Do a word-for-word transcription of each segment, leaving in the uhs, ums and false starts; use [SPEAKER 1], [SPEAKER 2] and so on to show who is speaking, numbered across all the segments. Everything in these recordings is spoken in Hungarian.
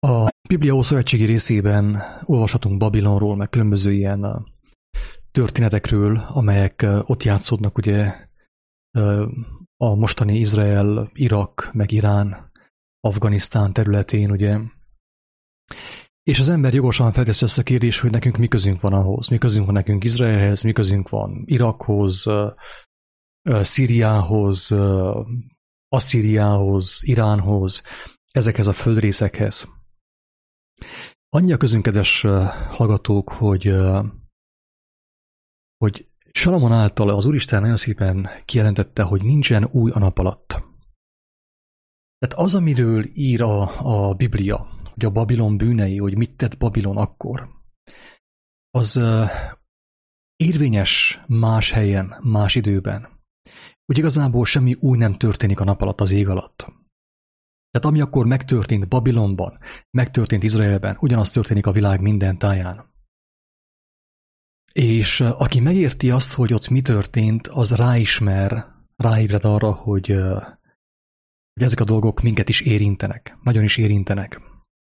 [SPEAKER 1] A Biblia Ószövetségi részében olvashatunk Babilonról, meg különböző ilyen történetekről, amelyek ott játszódnak ugye a mostani Izrael, Irak, meg Irán, Afganisztán területén, ugye. És az ember jogosan felteszi ezt a kérdést, hogy nekünk mi közünk van ahhoz, mi közünk van nekünk Izraelhez, mi közünk van Irakhoz, Szíriához, Asszíriához, Iránhoz, ezekhez a földrészekhez. Annyi a közünk, kedves hallgatók, hogy, hogy Salamon által az Úristen nagyon szépen kijelentette, hogy nincsen új a nap alatt. Tehát az, amiről ír a, a Biblia, hogy a Babilon bűnei, hogy mit tett Babilon akkor, az érvényes más helyen, más időben. Hogy igazából semmi új nem történik a nap alatt, az ég alatt. Tehát ami akkor megtörtént Babilonban, megtörtént Izraelben, ugyanaz történik a világ minden táján. És aki megérti azt, hogy ott mi történt, az ráismer, ráébred arra, hogy, hogy ezek a dolgok minket is érintenek, nagyon is érintenek.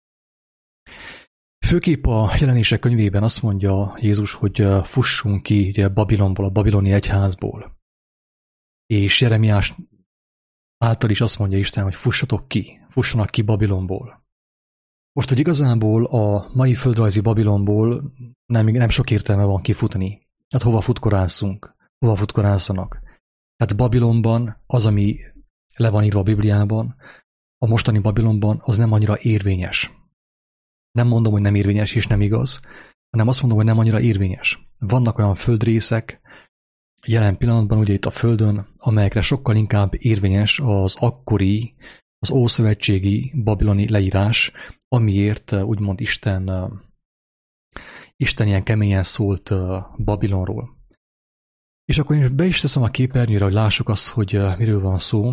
[SPEAKER 1] Főképp a Jelenések könyvében azt mondja Jézus, hogy fussunk ki ugye Babilonból, a babiloni egyházból. És Jeremiás által is azt mondja Isten, hogy fussatok ki, fussanak ki Babilonból. Most, hogy igazából a mai földrajzi Babilonból nem, nem sok értelme van kifutni. Hát hova futkorászunk? Hova futkorászanak? Hát Babilonban az, ami le van írva a Bibliában, a mostani Babilonban az nem annyira érvényes. Nem mondom, hogy nem érvényes és nem igaz, hanem azt mondom, hogy nem annyira érvényes. Vannak olyan földrészek, jelen pillanatban ugye itt a Földön, amelyekre sokkal inkább érvényes az akkori, az ószövetségi babiloni leírás, amiért úgymond Isten, Isten ilyen keményen szólt Babilonról. És akkor én be is teszem a képernyőre, hogy lássuk azt, hogy miről van szó,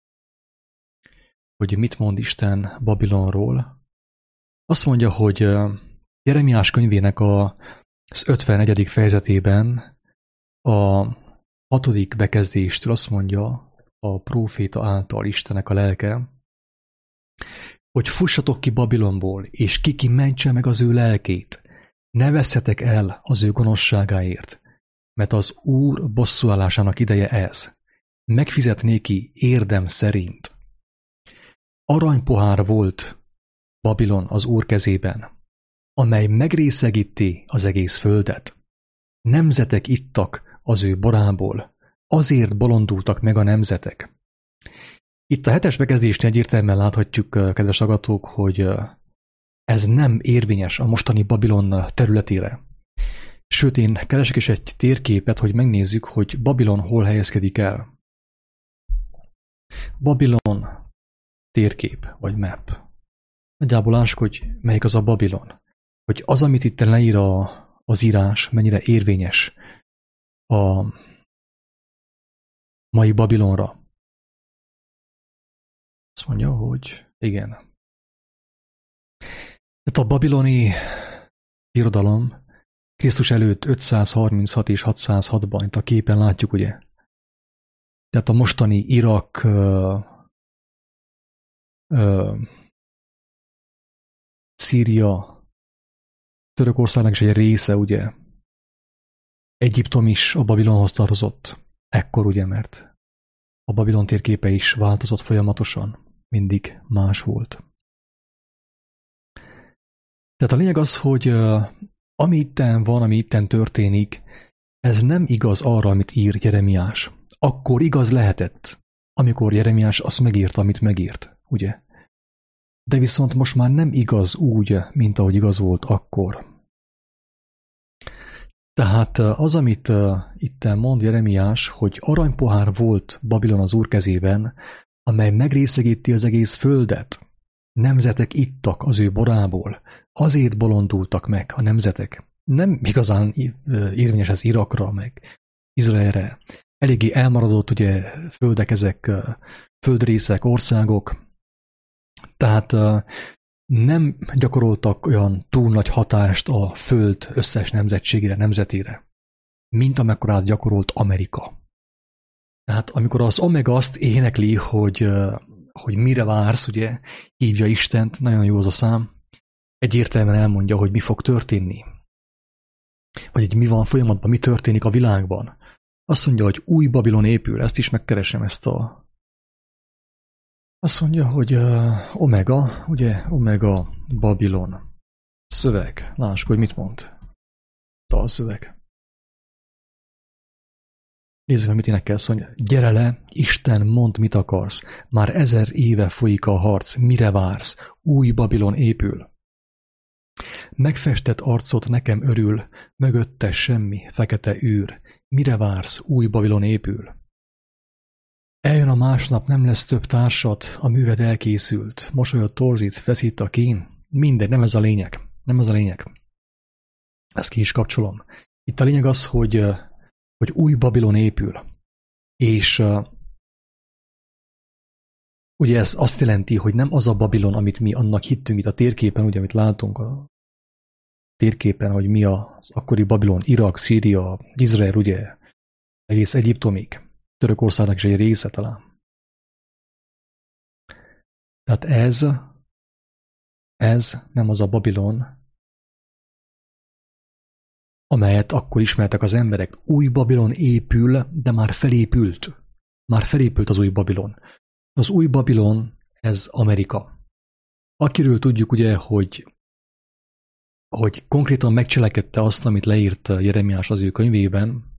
[SPEAKER 1] hogy mit mond Isten Babilonról. Azt mondja, hogy Jeremiás könyvének az ötvennegyedik fejezetében a hatodik bekezdéstől azt mondja a próféta által Istenek a lelke, hogy fussatok ki Babilonból, és ki ki mentse meg az ő lelkét. Ne vesszetek el az ő gonoszságáért, mert az Úr bosszúállásának ideje ez. Megfizet néki érdem szerint. Aranypohár volt Babilon az Úr kezében, amely megrészegíti az egész földet. Nemzetek ittak az ő borából, azért bolondultak meg a nemzetek. Itt a hetes bekezdésnél egyértelműen láthatjuk, kedves hallgatók, hogy ez nem érvényes a mostani Babilon területére. Sőt, én keresek is egy térképet, hogy megnézzük, hogy Babilon hol helyezkedik el. Babilon térkép, vagy map. Nagyjából lássuk, hogy melyik az a Babilon. Hogy az, amit itt leír a, az írás, mennyire érvényes a mai Babilonra. Azt mondja, hogy igen. Tehát a babiloni irodalom Krisztus előtt ötszázharminchat és hatszázhatban, itt a képen látjuk, ugye? Tehát a mostani Irak, ö, ö, Szíria, Törökországnak is egy része, ugye? Egyiptom is a Babilonhoz tartozott. Ekkor ugye, mert a Babilon térképe is változott folyamatosan. Mindig más volt. Tehát a lényeg az, hogy uh, ami itten van, ami itten történik, ez nem igaz arra, amit ír Jeremiás. Akkor igaz lehetett, amikor Jeremiás azt megírta, amit megírt, ugye? De viszont most már nem igaz úgy, mint ahogy igaz volt akkor. Tehát az, amit uh, itt mond Jeremiás, hogy aranypohár volt Babilon az Úr kezében, amely megrészegíti az egész földet. Nemzetek ittak az ő borából, azért bolondultak meg a nemzetek. Nem igazán érvényes ez Irakra, meg Izraelre. Eléggé elmaradott ugye földek ezek, földrészek, országok. Tehát uh, nem gyakoroltak olyan túl nagy hatást a föld összes nemzetségére, nemzetére, mint amekkorát gyakorolt Amerika. Tehát amikor az Omega azt énekli, hogy, hogy mire vársz, ugye, hívja Istent, nagyon jó az a szám, egyértelműen elmondja, hogy mi fog történni. Vagy hogy mi van folyamatban, mi történik a világban. Azt mondja, hogy új Babilon épül, ezt is megkeresem, ezt a... Azt mondja, hogy uh, Omega, ugye, Omega Babilon. Szöveg. Lássuk, hogy mit mond. Dalszöveg. Nézzük meg, mit énekelsz, mondja. Gyere le, Isten, mondd, mit akarsz. Már ezer éve folyik a harc. Mire vársz? Új Babilon épül. Megfestett arcot nekem örül, mögötte semmi, fekete űr. Mire vársz? Új Babilon épül. Eljön a másnap, nem lesz több társad, a műved elkészült. Mosolyod torzít, feszít a kín. Mindegy, nem ez a lényeg. Nem ez a lényeg. Ezt ki is kapcsolom. Itt a lényeg az, hogy, hogy új Babilon épül. És uh, ugye ez azt jelenti, hogy nem az a Babilon, amit mi annak hittünk itt a térképen, ugye, amit látunk a térképen, hogy mi az akkori Babilon, Irak, Szíria, Izrael, ugye, egész Egyiptomig. Törökországnak is egy része talán. Tehát ez, ez nem az a Babilon, amelyet akkor ismertek az emberek. Új Babilon épül, de már felépült. Már felépült az új Babilon. Az új Babilon, ez Amerika. Akiről tudjuk ugye, hogy, hogy konkrétan megcselekedte azt, amit leírt Jeremiás az ő könyvében,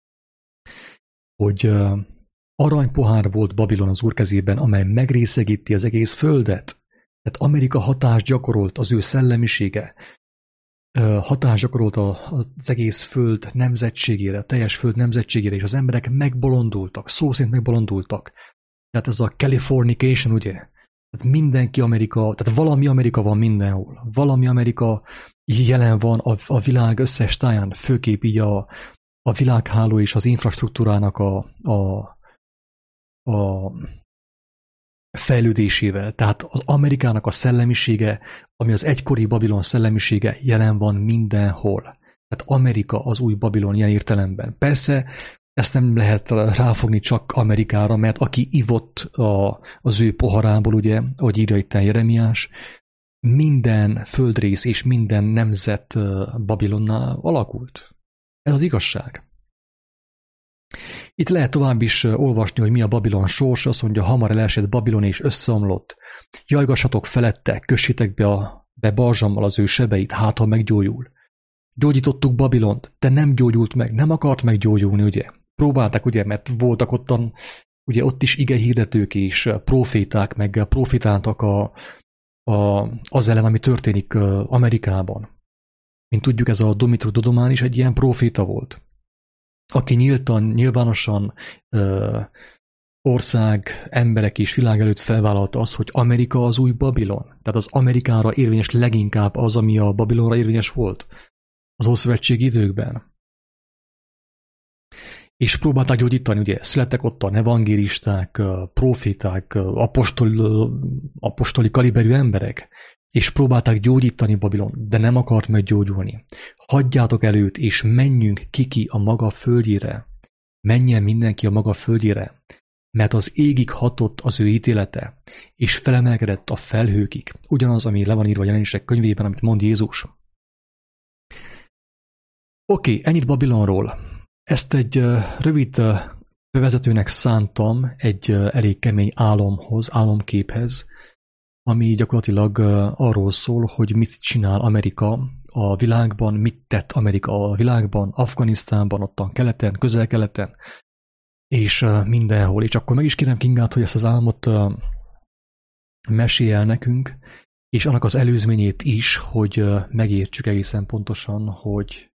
[SPEAKER 1] hogy aranypohár volt Babilon az Úr kezében, amely megrészegíti az egész földet. Tehát Amerika hatást gyakorolt, az ő szellemisége, hatást gyakorolt az egész föld nemzetségére, a teljes föld nemzetségére, és az emberek megbolondultak, szó szerint megbolondultak. Tehát ez a Californication, ugye? Tehát mindenki Amerika, tehát valami Amerika van mindenhol. Valami Amerika jelen van a, a világ összes táján, főképp így a, a világháló és az infrastruktúrának a, a, a fejlődésével. Tehát az Amerikának a szellemisége, ami az egykori Babilon szellemisége jelen van mindenhol. Tehát Amerika az új Babilon ilyen értelemben. Persze ezt nem lehet ráfogni csak Amerikára, mert aki ivott a, az ő poharából, ugye, ahogy írja itt Jeremiás, minden földrész és minden nemzet Babilonnál alakult. Ez az igazság. Itt lehet tovább is olvasni, hogy mi a Babilon sorsa, azt mondja, hamar elesett Babilon és összeomlott. Jajgassatok felette, kössétek be, a, be barzsammal az ő sebeit, hát ha meggyógyul. Gyógyítottuk Babilont, de nem gyógyult meg, nem akart meggyógyulni, ugye? Próbálták, ugye, mert voltak ottan, ugye ott is igehirdetők és proféták, meg profitáltak a, a, az ellen, ami történik Amerikában. Mint tudjuk, ez a Dumitru Dodomán is egy ilyen proféta volt, aki nyíltan, nyilvánosan ö, ország, emberek és világ előtt felvállalta azt, hogy Amerika az új Babilon. Tehát az Amerikára érvényes leginkább az, ami a Babilonra érvényes volt az Ószövetségi időkben. És próbálták gyógyítani, ugye születtek ott a evangélisták, proféták, apostoli, apostoli kaliberű emberek, és próbálták gyógyítani Babilon, de nem akart meggyógyulni. Hagyjátok előtt, és menjünk kiki a maga földjére. Menjen mindenki a maga földjére, mert az égig hatott az ő ítélete, és felemelkedett a felhőkig. Ugyanaz, ami le van írva a Jelenések könyvében, amit mond Jézus. Oké, okay, ennyit Babilonról. Ezt egy uh, rövid uh, bevezetőnek szántam egy uh, elég kemény álomhoz, álomképhez, ami gyakorlatilag uh, arról szól, hogy mit csinál Amerika a világban, mit tett Amerika a világban, Afganisztánban, ottan keleten, közel-keleten, és uh, mindenhol. És akkor meg is kérem Kingát, hogy ezt az álmot uh, mesélj el nekünk, és annak az előzményét is, hogy uh, megértsük egészen pontosan, hogy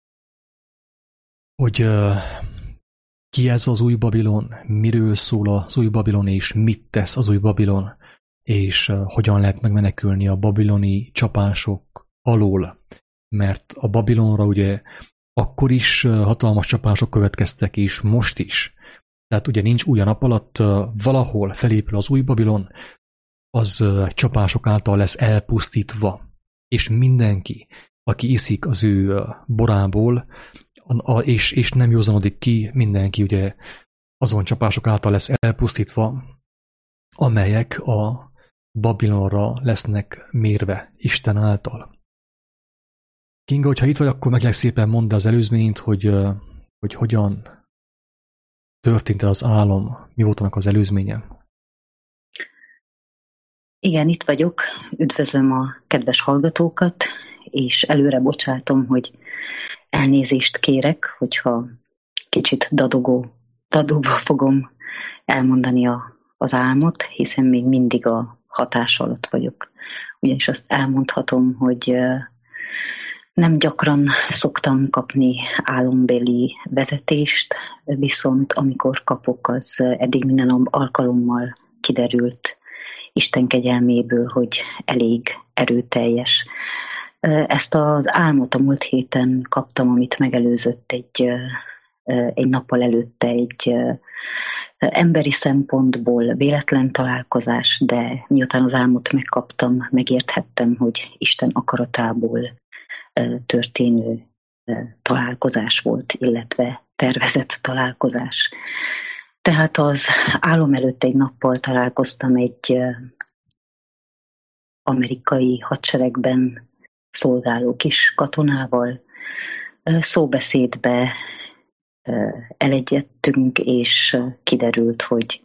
[SPEAKER 1] hogy uh, ki ez az új Babilon, miről szól az új Babilon, és mit tesz az új Babilon, és uh, hogyan lehet megmenekülni a babiloni csapások alól. Mert a Babilonra ugye akkor is uh, hatalmas csapások következtek, és most is. Tehát ugye nincs új a nap alatt, uh, valahol felépül az új Babilon, az uh, csapások által lesz elpusztítva. És mindenki, aki iszik az ő uh, borából, A, és, és nem józanodik ki, mindenki ugye azon csapások által lesz elpusztítva, amelyek a Babilonra lesznek mérve Isten által. Kinga, hogyha itt vagy, akkor meg legszépen mondd az előzményt, hogy, hogy hogyan történt el az álom, mi volt annak az előzménye.
[SPEAKER 2] Igen, itt vagyok. Üdvözlöm a kedves hallgatókat, és előre bocsátom, hogy elnézést kérek, hogyha kicsit dadogó, dadogva fogom elmondani a, az álmot, hiszen még mindig a hatás alatt vagyok. Ugyanis azt elmondhatom, hogy nem gyakran szoktam kapni álombeli vezetést, viszont amikor kapok, az eddig minden alkalommal kiderült Isten kegyelméből, hogy elég erőteljes. Ezt az álmot a múlt héten kaptam, amit megelőzött egy, egy nappal előtte egy emberi szempontból véletlen találkozás, de miután az álmot megkaptam, megérthettem, hogy Isten akaratából történő találkozás volt, illetve tervezett találkozás. Tehát az álom előtt egy nappal találkoztam egy amerikai hadseregben szolgáló kis katonával. Szóbeszédbe elegyedtünk, és kiderült, hogy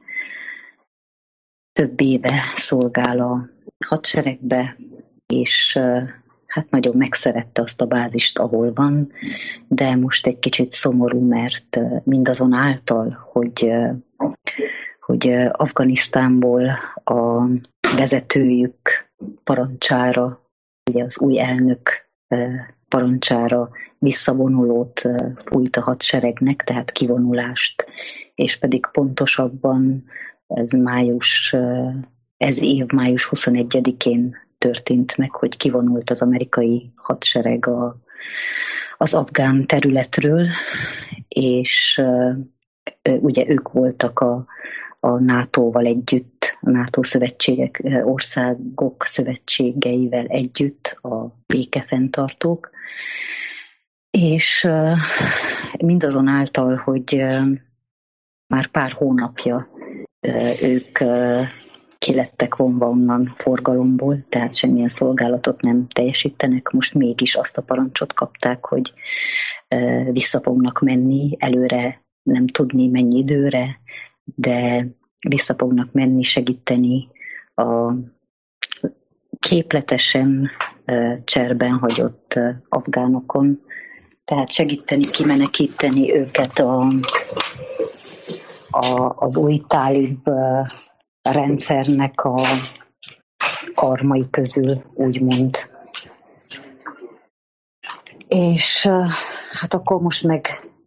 [SPEAKER 2] több éve szolgál a hadseregbe, és hát nagyon megszerette azt a bázist, ahol van, de most egy kicsit szomorú, mert mindazonáltal, hogy, hogy Afganisztánból a vezetőjük parancsára, ugye az új elnök parancsára visszavonulót fújt a hadseregnek, tehát kivonulást, és pedig pontosabban ez május, ez év május huszonegyedikén történt meg, hogy kivonult az amerikai hadsereg a, az afgán területről, és uh, ugye ők voltak a, a nátóval együtt, a NATO szövetségek, országok szövetségeivel együtt a békefenntartók, és uh, mindazonáltal, hogy uh, már pár hónapja uh, ők uh, ki lettek vonva onnan forgalomból, tehát semmilyen szolgálatot nem teljesítenek. Most mégis azt a parancsot kapták, hogy vissza fognak menni, előre nem tudni mennyi időre, de vissza fognak menni, segíteni a képletesen cserben hagyott afgánokon, tehát segíteni, kimenekíteni őket a, a, az új tálib rendszernek a karmai közül, úgymond. És hát akkor most meg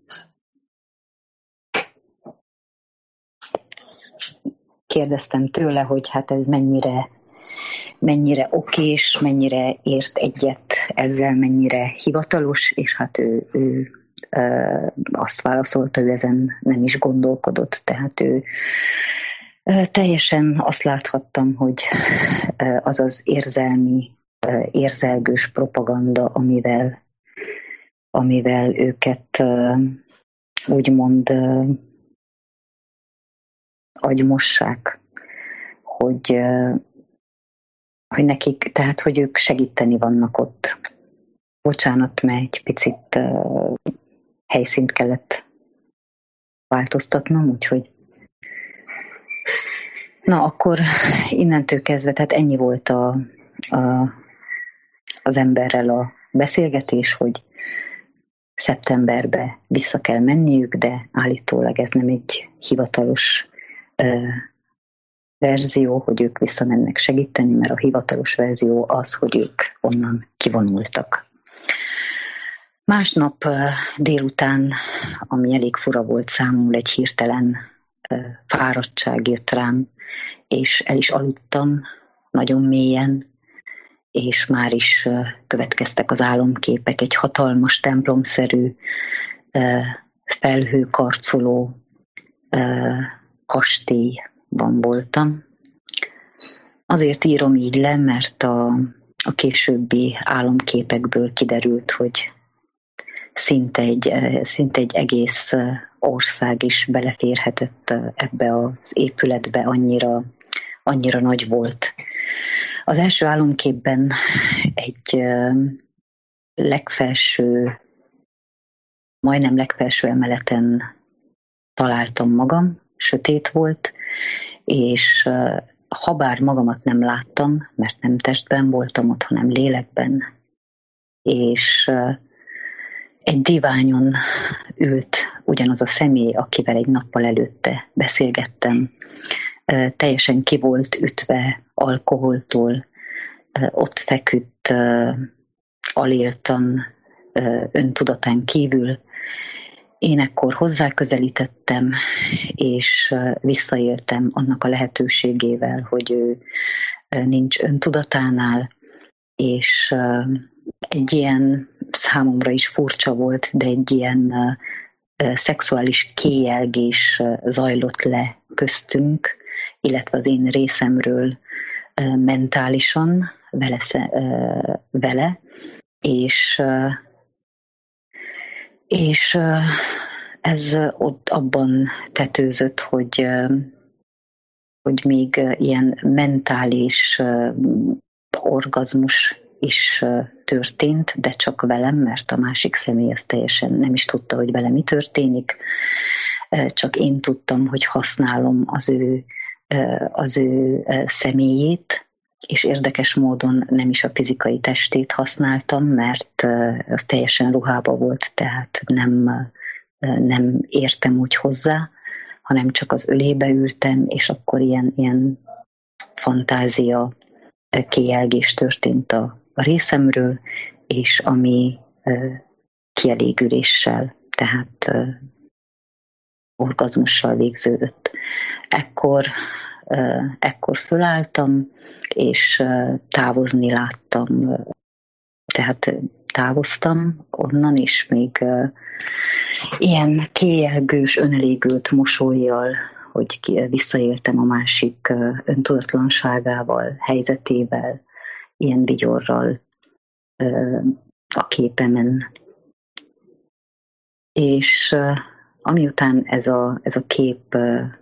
[SPEAKER 2] kérdeztem tőle, hogy hát ez mennyire, mennyire okés, mennyire ért egyet ezzel, mennyire hivatalos, és hát ő, ő azt válaszolta, ő ezen nem is gondolkodott, tehát ő teljesen azt láthattam, hogy az az érzelmi, érzelgős propaganda, amivel, amivel őket úgymond agymossák, hogy, hogy nekik, tehát hogy ők segíteni vannak ott. Bocsánat, mert egy picit helyszínt kellett változtatnom, úgyhogy na, akkor innentől kezdve, tehát ennyi volt a, a, az emberrel a beszélgetés, hogy szeptemberbe vissza kell menniük, de állítólag ez nem egy hivatalos ö, verzió, hogy ők visszamennek segíteni, mert a hivatalos verzió az, hogy ők onnan kivonultak. Másnap ö, délután, ami elég fura volt számomra, egy hirtelen ö, fáradtság jött rám, és el is aludtam nagyon mélyen, és már is következtek az álomképek, egy hatalmas templomszerű, felhőkarcoló kastélyban voltam. Azért írom így le, mert a, a későbbi álomképekből kiderült, hogy szinte egy, szinte egy egész ország is beleférhetett ebbe az épületbe, annyira, annyira nagy volt Az első álomképben egy legfelső, majdnem legfelső emeleten találtam magam, sötét volt, és habár magamat nem láttam, mert nem testben voltam ott, hanem lélekben, és egy diványon ült ugyanaz a személy, akivel egy nappal előtte beszélgettem. Teljesen ki volt ütve alkoholtól, ott feküdt aléltan, öntudatán kívül. Én ekkor hozzáközelítettem, és visszaéltem annak a lehetőségével, hogy ő nincs öntudatánál, és egy ilyen, számomra is furcsa volt, de egy ilyen szexuális kéjelgés zajlott le köztünk, illetve az én részemről mentálisan vele, vele és, és ez ott abban tetőzött, hogy, hogy még ilyen mentális orgazmus is történt, de csak velem, mert a másik személy az teljesen nem is tudta, hogy vele mi történik. Csak én tudtam, hogy használom az ő, az ő személyét, és érdekes módon nem is a fizikai testét használtam, mert az teljesen ruhába volt, tehát nem, nem értem úgy hozzá, hanem csak az ölébe ültem, és akkor ilyen, ilyen fantázia kijelgés történt a, a részemről, és ami uh, kielégüléssel, tehát uh, orgazmussal végződött. Ekkor, uh, ekkor fölálltam, és uh, távozni láttam, uh, tehát távoztam onnan, és még uh, ilyen kijelgős, önelégült mosollyal, hogy visszaéltem a másik öntudatlanságával, helyzetével, ilyen vigyorral a képemen. És amiután ez a, ez a kép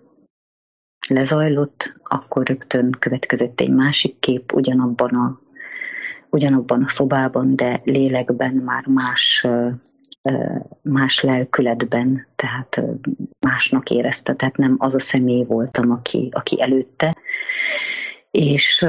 [SPEAKER 2] lezajlott, akkor rögtön következett egy másik kép ugyanabban a, ugyanabban a szobában, de lélekben már más más lelkületben, tehát másnak érezte, tehát nem az a személy voltam, aki, aki előtte, és,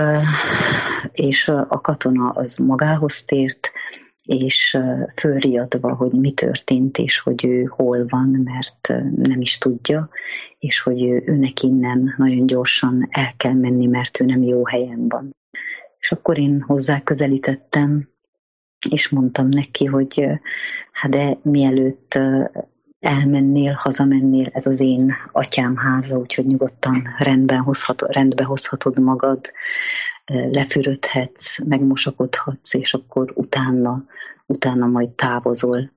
[SPEAKER 2] és a katona az magához tért, és fölriadva, hogy mi történt, és hogy ő hol van, mert nem is tudja, és hogy őnek innen nagyon gyorsan el kell menni, mert ő nem jó helyen van. És akkor én hozzá közelítettem, és mondtam neki, hogy hát de mielőtt elmennél, hazamennél, ez az én atyám háza, úgyhogy nyugodtan rendben hozhatod, rendbe hozhatod magad, lefürödhetsz, megmosakodhatsz, és akkor utána, utána majd távozol,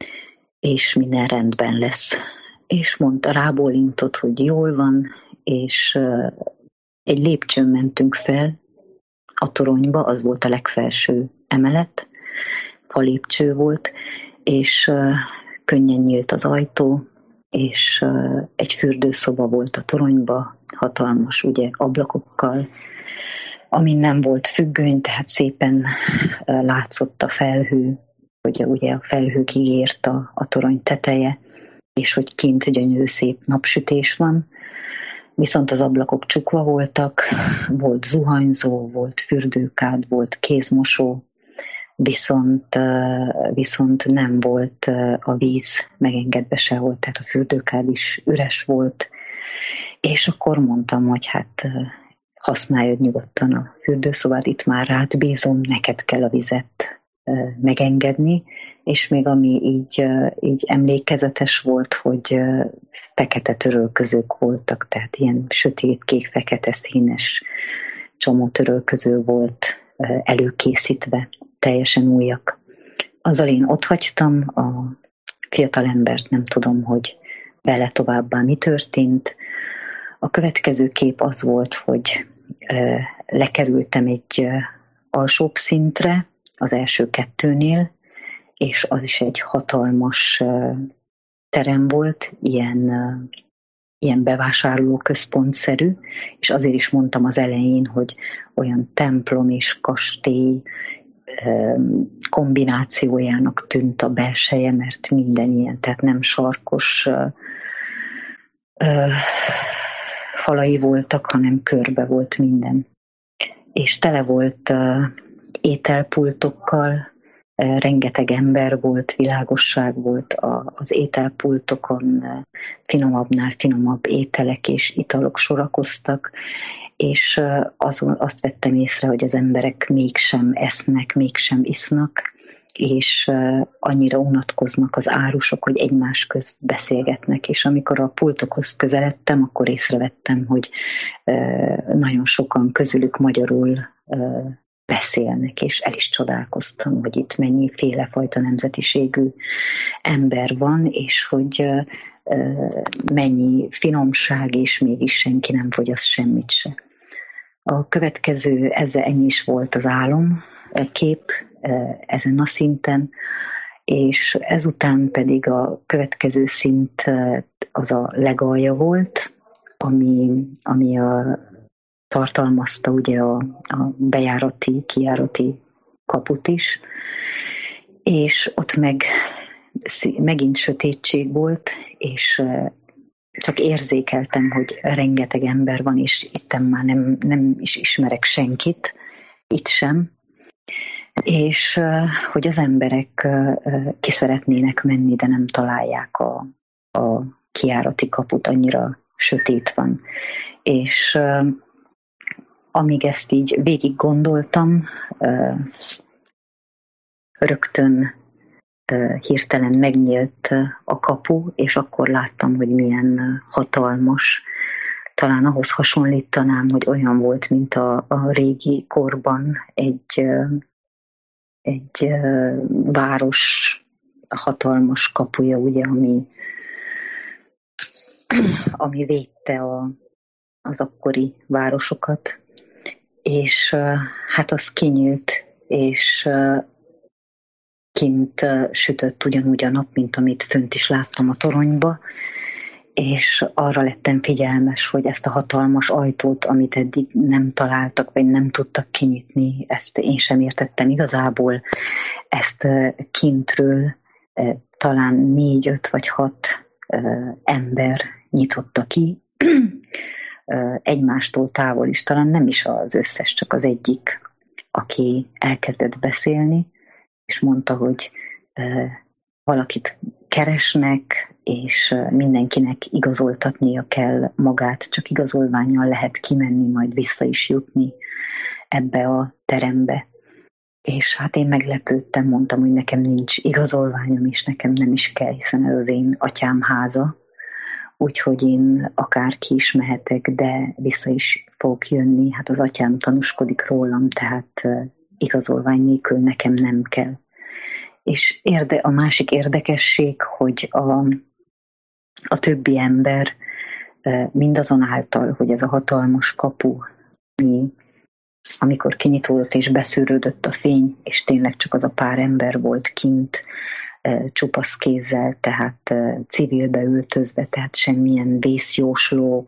[SPEAKER 2] és minden rendben lesz. És mondta, rábólintott, hogy jól van, és egy lépcsőn mentünk fel a toronyba, az volt a legfelső emelet, falépcső volt, és uh, könnyen nyílt az ajtó, és uh, egy fürdőszoba volt a toronyba, hatalmas ugye ablakokkal, amin nem volt függöny, tehát szépen uh, látszott a felhő, hogy ugye a felhőkig ért a, a torony teteje, és hogy kint gyönyörű szép napsütés van, viszont az ablakok csukva voltak, volt zuhanyzó, volt fürdőkád, volt kézmosó, Viszont, viszont nem volt a víz megengedve sehol, tehát a fürdőkád is üres volt, és akkor mondtam, hogy hát használjad nyugodtan a fürdőszobát, itt már rád bízom, neked kell a vizet megengedni, és még ami így, így emlékezetes volt, hogy fekete törölközők voltak, tehát ilyen sötét, kék, fekete színes csomó törölköző volt előkészítve, teljesen újak. Azzal én otthagytam a fiatalembert, nem tudom, hogy vele továbbá mi történt. A következő kép az volt, hogy lekerültem egy alsóbb szintre, az első kettőnél, és az is egy hatalmas terem volt, ilyen ilyen bevásárlóközpontszerű, és azért is mondtam az elején, hogy olyan templom és kastély kombinációjának tűnt a belseje, mert minden ilyen, tehát nem sarkos ö, ö, falai voltak, hanem körbe volt minden. És tele volt ö, ételpultokkal, rengeteg ember volt, világosság volt az ételpultokon, finomabbnál finomabb ételek és italok sorakoztak, és azon azt vettem észre, hogy az emberek mégsem esznek, mégsem isznak, és annyira unatkoznak az árusok, hogy egymás közt beszélgetnek, és amikor a pultokhoz közeledtem, akkor észrevettem, hogy nagyon sokan közülük magyarul beszélnek, és el is csodálkoztam, hogy itt mennyi félefajta nemzetiségű ember van, és hogy mennyi finomság, és mégis senki nem fogyaszt semmit se. A következő, ezzel ennyi is volt az álom kép ezen a szinten, és ezután pedig a következő szint az a legalja volt, ami, ami a tartalmazta ugye a, a bejárati, kijárati kaput is, és ott meg megint sötétség volt, és csak érzékeltem, hogy rengeteg ember van, és itten már nem, nem is ismerek senkit, itt sem, és hogy az emberek ki szeretnének menni, de nem találják a, a kijárati kaput, annyira sötét van. És amíg ezt így végig gondoltam, rögtön hirtelen megnyílt a kapu, és akkor láttam, hogy milyen hatalmas. Talán ahhoz hasonlítanám, hogy olyan volt, mint a, a régi korban egy, egy város hatalmas kapuja, ugye, ami, ami védte a, az akkori városokat. És hát az kinyílt, és kint sütött ugyanúgy a nap, mint amit fönt is láttam a toronyba, és arra lettem figyelmes, hogy ezt a hatalmas ajtót, amit eddig nem találtak, vagy nem tudtak kinyitni, ezt én sem értettem igazából, ezt kintről talán négy, öt vagy hat ember nyitotta ki, egymástól távol is, talán nem is az összes, csak az egyik, aki elkezdett beszélni, és mondta, hogy valakit keresnek, és mindenkinek igazoltatnia kell magát, csak igazolvánnyal lehet kimenni, majd vissza is jutni ebbe a terembe. És hát én meglepődtem, mondtam, hogy nekem nincs igazolványom, és nekem nem is kell, hiszen ez az én atyám háza, úgyhogy én akár ki is mehetek, de vissza is fogok jönni. Hát az atyám tanúskodik rólam, tehát igazolvány nélkül nekem nem kell. És érde, a másik érdekesség, hogy a, a többi ember mindazonáltal, hogy ez a hatalmas kapu, mi, amikor kinyitódott és beszűrődött a fény, és tényleg csak az a pár ember volt kint, csupasz kézzel, tehát civilbe öltözve, tehát semmilyen vészjósló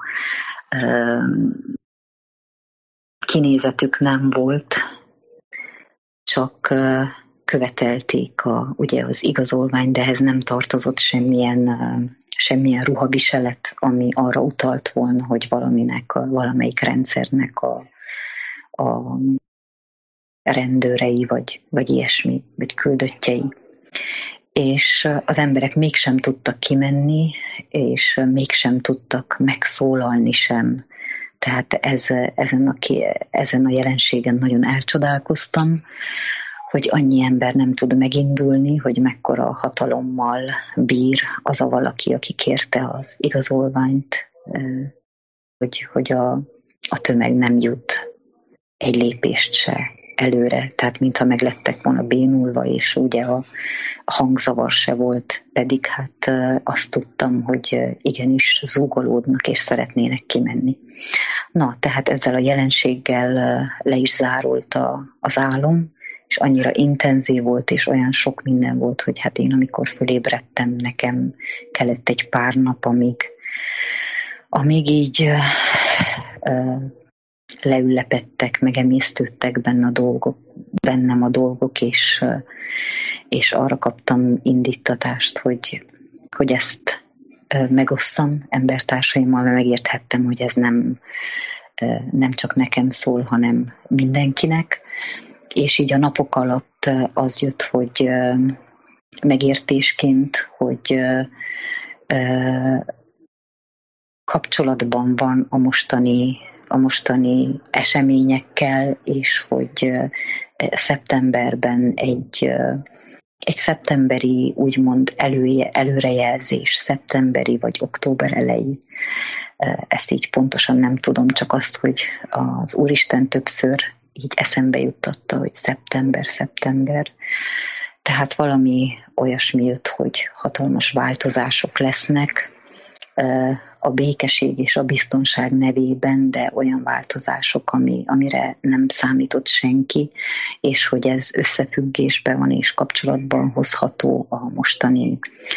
[SPEAKER 2] kinézetük nem volt, csak követelték a, ugye az igazolvány, de ehhez nem tartozott semmilyen, semmilyen ruhaviselet, ami arra utalt volna, hogy valaminek, a, valamelyik rendszernek a, a rendőrei, vagy, vagy ilyesmi, vagy küldöttjei. És az emberek mégsem tudtak kimenni, és mégsem tudtak megszólalni sem. Tehát ez, ezen, a, ezen a jelenségen nagyon elcsodálkoztam, hogy annyi ember nem tud megindulni, hogy mekkora hatalommal bír az a valaki, aki kérte az igazolványt, hogy, hogy a, a tömeg nem jut egy lépést se előre, tehát mintha meglettek volna bénulva, és ugye a, a hangzavar se volt, pedig hát azt tudtam, hogy igenis zúgolódnak, és szeretnének kimenni. Na, tehát ezzel a jelenséggel le is zárult a, az álom, és annyira intenzív volt, és olyan sok minden volt, hogy hát én amikor fölébredtem, nekem kellett egy pár nap, amíg, amíg így leülepedtek, megemésztődtek benne a dolgok, bennem a dolgok, és, és arra kaptam indítatást, hogy, hogy ezt megosztam embertársaimmal, mert megérthettem, hogy ez nem, nem csak nekem szól, hanem mindenkinek. És így a napok alatt az jött, hogy megértésként, hogy kapcsolatban van a mostani, a mostani eseményekkel, és hogy szeptemberben egy, egy szeptemberi úgymond elője, előrejelzés, szeptemberi vagy október elejé. Ezt így pontosan nem tudom, csak azt, hogy az Úristen többször így eszembe juttatta, hogy szeptember, szeptember. Tehát valami olyasmi jött, hogy hatalmas változások lesznek a békesség és a biztonság nevében, de olyan változások, ami, amire nem számított senki, és hogy ez összefüggésben van és kapcsolatban hozható a mostani,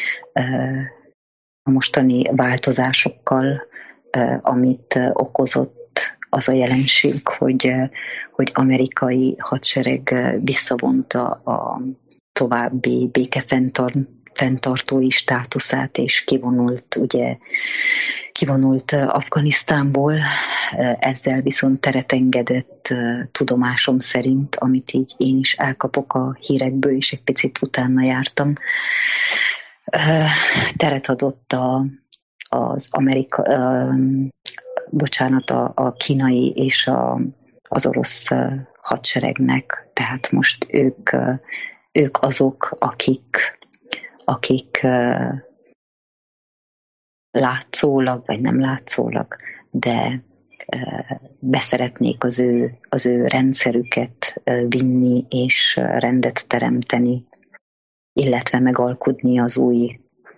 [SPEAKER 2] a mostani változásokkal, amit okozott az a jelenség, hogy, hogy amerikai hadsereg visszavonta a további békefenntartói státuszát, és kivonult, ugye, kivonult Afganisztánból, ezzel viszont teret engedett tudomásom szerint, amit így én is elkapok a hírekből, és egy picit utána jártam, teret adott a, az Amerika, bocsánat, a, a kínai és a, az orosz hadseregnek, tehát most ők, ők azok, akik, akik látszólag, vagy nem látszólag, de beszeretnék az ő, az ő rendszerüket vinni és rendet teremteni, illetve megalkudni az új,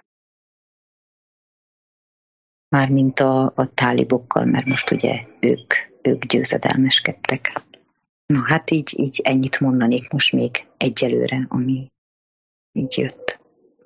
[SPEAKER 2] mármint a, a tálibokkal, mert most ugye ők, ők győzedelmeskedtek. Na hát így, így ennyit mondanék most még egyelőre, ami így jött.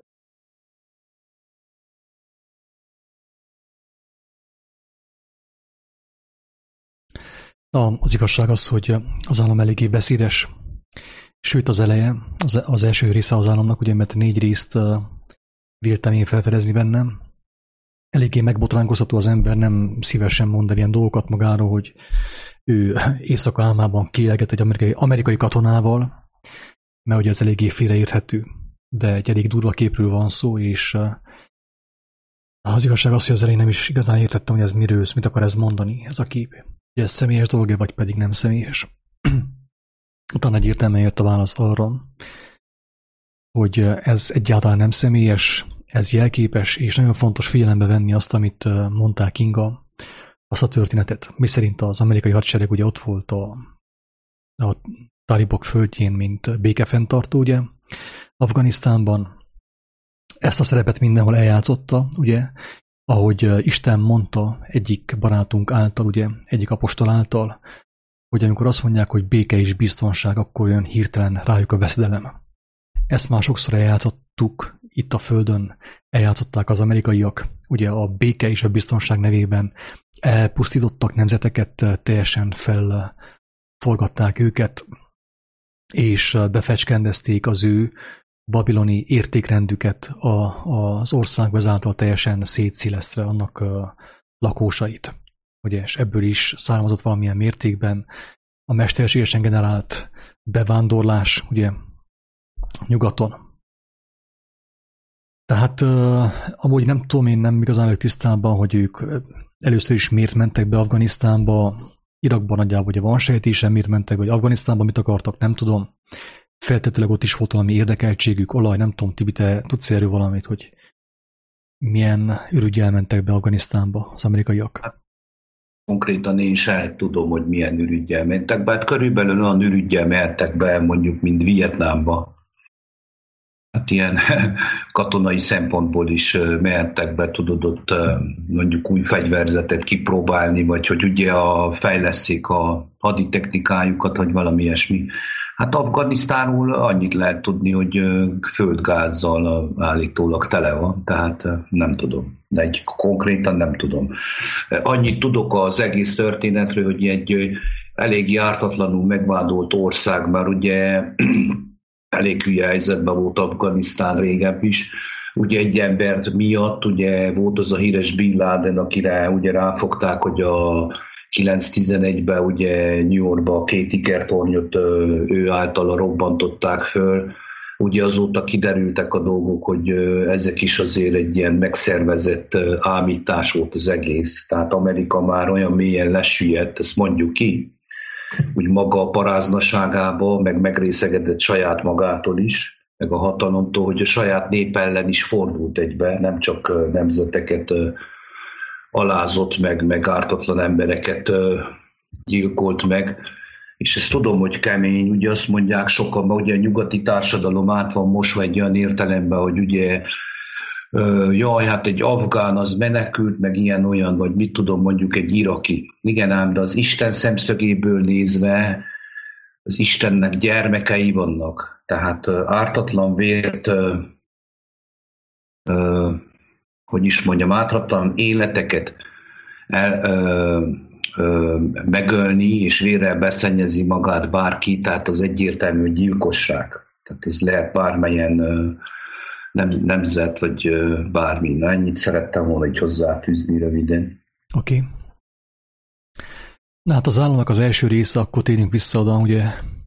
[SPEAKER 1] Na, az igazság az, hogy az állam eléggé beszédes. Sőt, az eleje, az, az első része az államnak, ugye, mert négy részt uh, véltem én felfedezni bennem. Eléggé megbotránkozható az ember, nem szívesen mond el ilyen dolgokat magáról, hogy ő éjszaka álmában kielget egy amerikai, amerikai katonával, mert ugye ez eléggé félreérthető, de egy elég durva képről van szó, és uh, az igazság az, hogy az elején nem is igazán értettem, hogy ez miről, mit akar ez mondani, ez a kép. Hogy ez személyes dolog, vagy pedig nem személyes. Utána egyértelműen jött a válasz arra, hogy ez egyáltalán nem személyes, ez jelképes, és nagyon fontos figyelembe venni azt, amit mondták Inga, azt a történetet, miszerint az amerikai hadsereg ugye ott volt a, a talibok földjén, mint békefenntartó, ugye, Afganisztánban. Ezt a szerepet mindenhol eljátszotta, ugye, ahogy Isten mondta egyik barátunk által, ugye, egyik apostol által, hogy amikor azt mondják, hogy béke és biztonság, akkor jön hirtelen rájuk a veszedelem. Ezt már sokszor eljátszottuk itt a Földön, eljátszották az amerikaiak, ugye a béke és a biztonság nevében elpusztítottak nemzeteket, teljesen felforgatták őket, és befecskendezték az ő babiloni értékrendüket a, az ország ezáltal teljesen szétszélesztve annak a lakósait. Ugye, és ebből is származott valamilyen mértékben a mesterségesen generált bevándorlás, ugye, nyugaton. Tehát uh, amúgy nem tudom, én nem igazán vagyok tisztában, hogy ők először is miért mentek be Afganisztánba, Irakban nagyjából ugye van sejtésem, miért mentek be, vagy Afganisztánban mit akartak, nem tudom. Feltetőleg ott is volt valami érdekeltségük, olaj, nem tudom, Tibi, te tudsz erről valamit, hogy milyen ürügyel mentek be Afganisztánba az amerikaiak?
[SPEAKER 3] Konkrétan én sem tudom, hogy milyen ürügyel mentek be, hát körülbelül olyan ürügyel mehettek be, mondjuk, mint Vietnámba. Hát ilyen katonai szempontból is mehettek be, tudod ott mondjuk új fegyverzetet kipróbálni, vagy hogy ugye a, fejleszték a haditechnikájukat, vagy valami ilyesmi. Hát Afganisztánul annyit lehet tudni, hogy földgázzal állítólag tele van, tehát nem tudom. De egy konkrétan nem tudom. Annyit tudok az egész történetről, hogy egy elég jártatlanul megvádolt ország, már ugye elég hülye helyzetben volt Afganisztán régebb is. Ugye egy embert miatt, ugye volt az a híres Bin Laden, akire ugye ráfogták, hogy a kilenc tizenegyben ugye New Yorkban a két ikertornyot ő általa robbantották föl. Ugye azóta kiderültek a dolgok, hogy ezek is azért egy ilyen megszervezett ámítás volt az egész. Tehát Amerika már olyan mélyen lesüllyedt, ezt mondjuk ki, úgy maga a paráznaságába, meg megrészegedett saját magától is, meg a hatalomtól, hogy a saját nép ellen is fordult egybe, nem csak nemzeteket alázott meg, meg ártatlan embereket gyilkolt meg. És ezt tudom, hogy kemény, ugye azt mondják sokan, mert ugye a nyugati társadalom át van mosva egy olyan értelemben, hogy ugye jaj, hát egy afgán az menekült, meg ilyen-olyan, vagy mit tudom, mondjuk egy iraki. Igen ám, de az Isten szemszögéből nézve az Istennek gyermekei vannak. Tehát ártatlan vért, ö, ö, hogy is mondjam, ártatlan életeket el, ö, ö, megölni, és vérrel beszennyezi magát bárki, tehát az egyértelmű gyilkosság. Tehát ez lehet bármelyen ö, nem, nemzet, vagy ö, bármi. Na, ennyit szerettem volna így hozzáfűzni röviden.
[SPEAKER 1] Oké. Okay. Na hát az államnak az első része, akkor térjünk vissza oda, ugye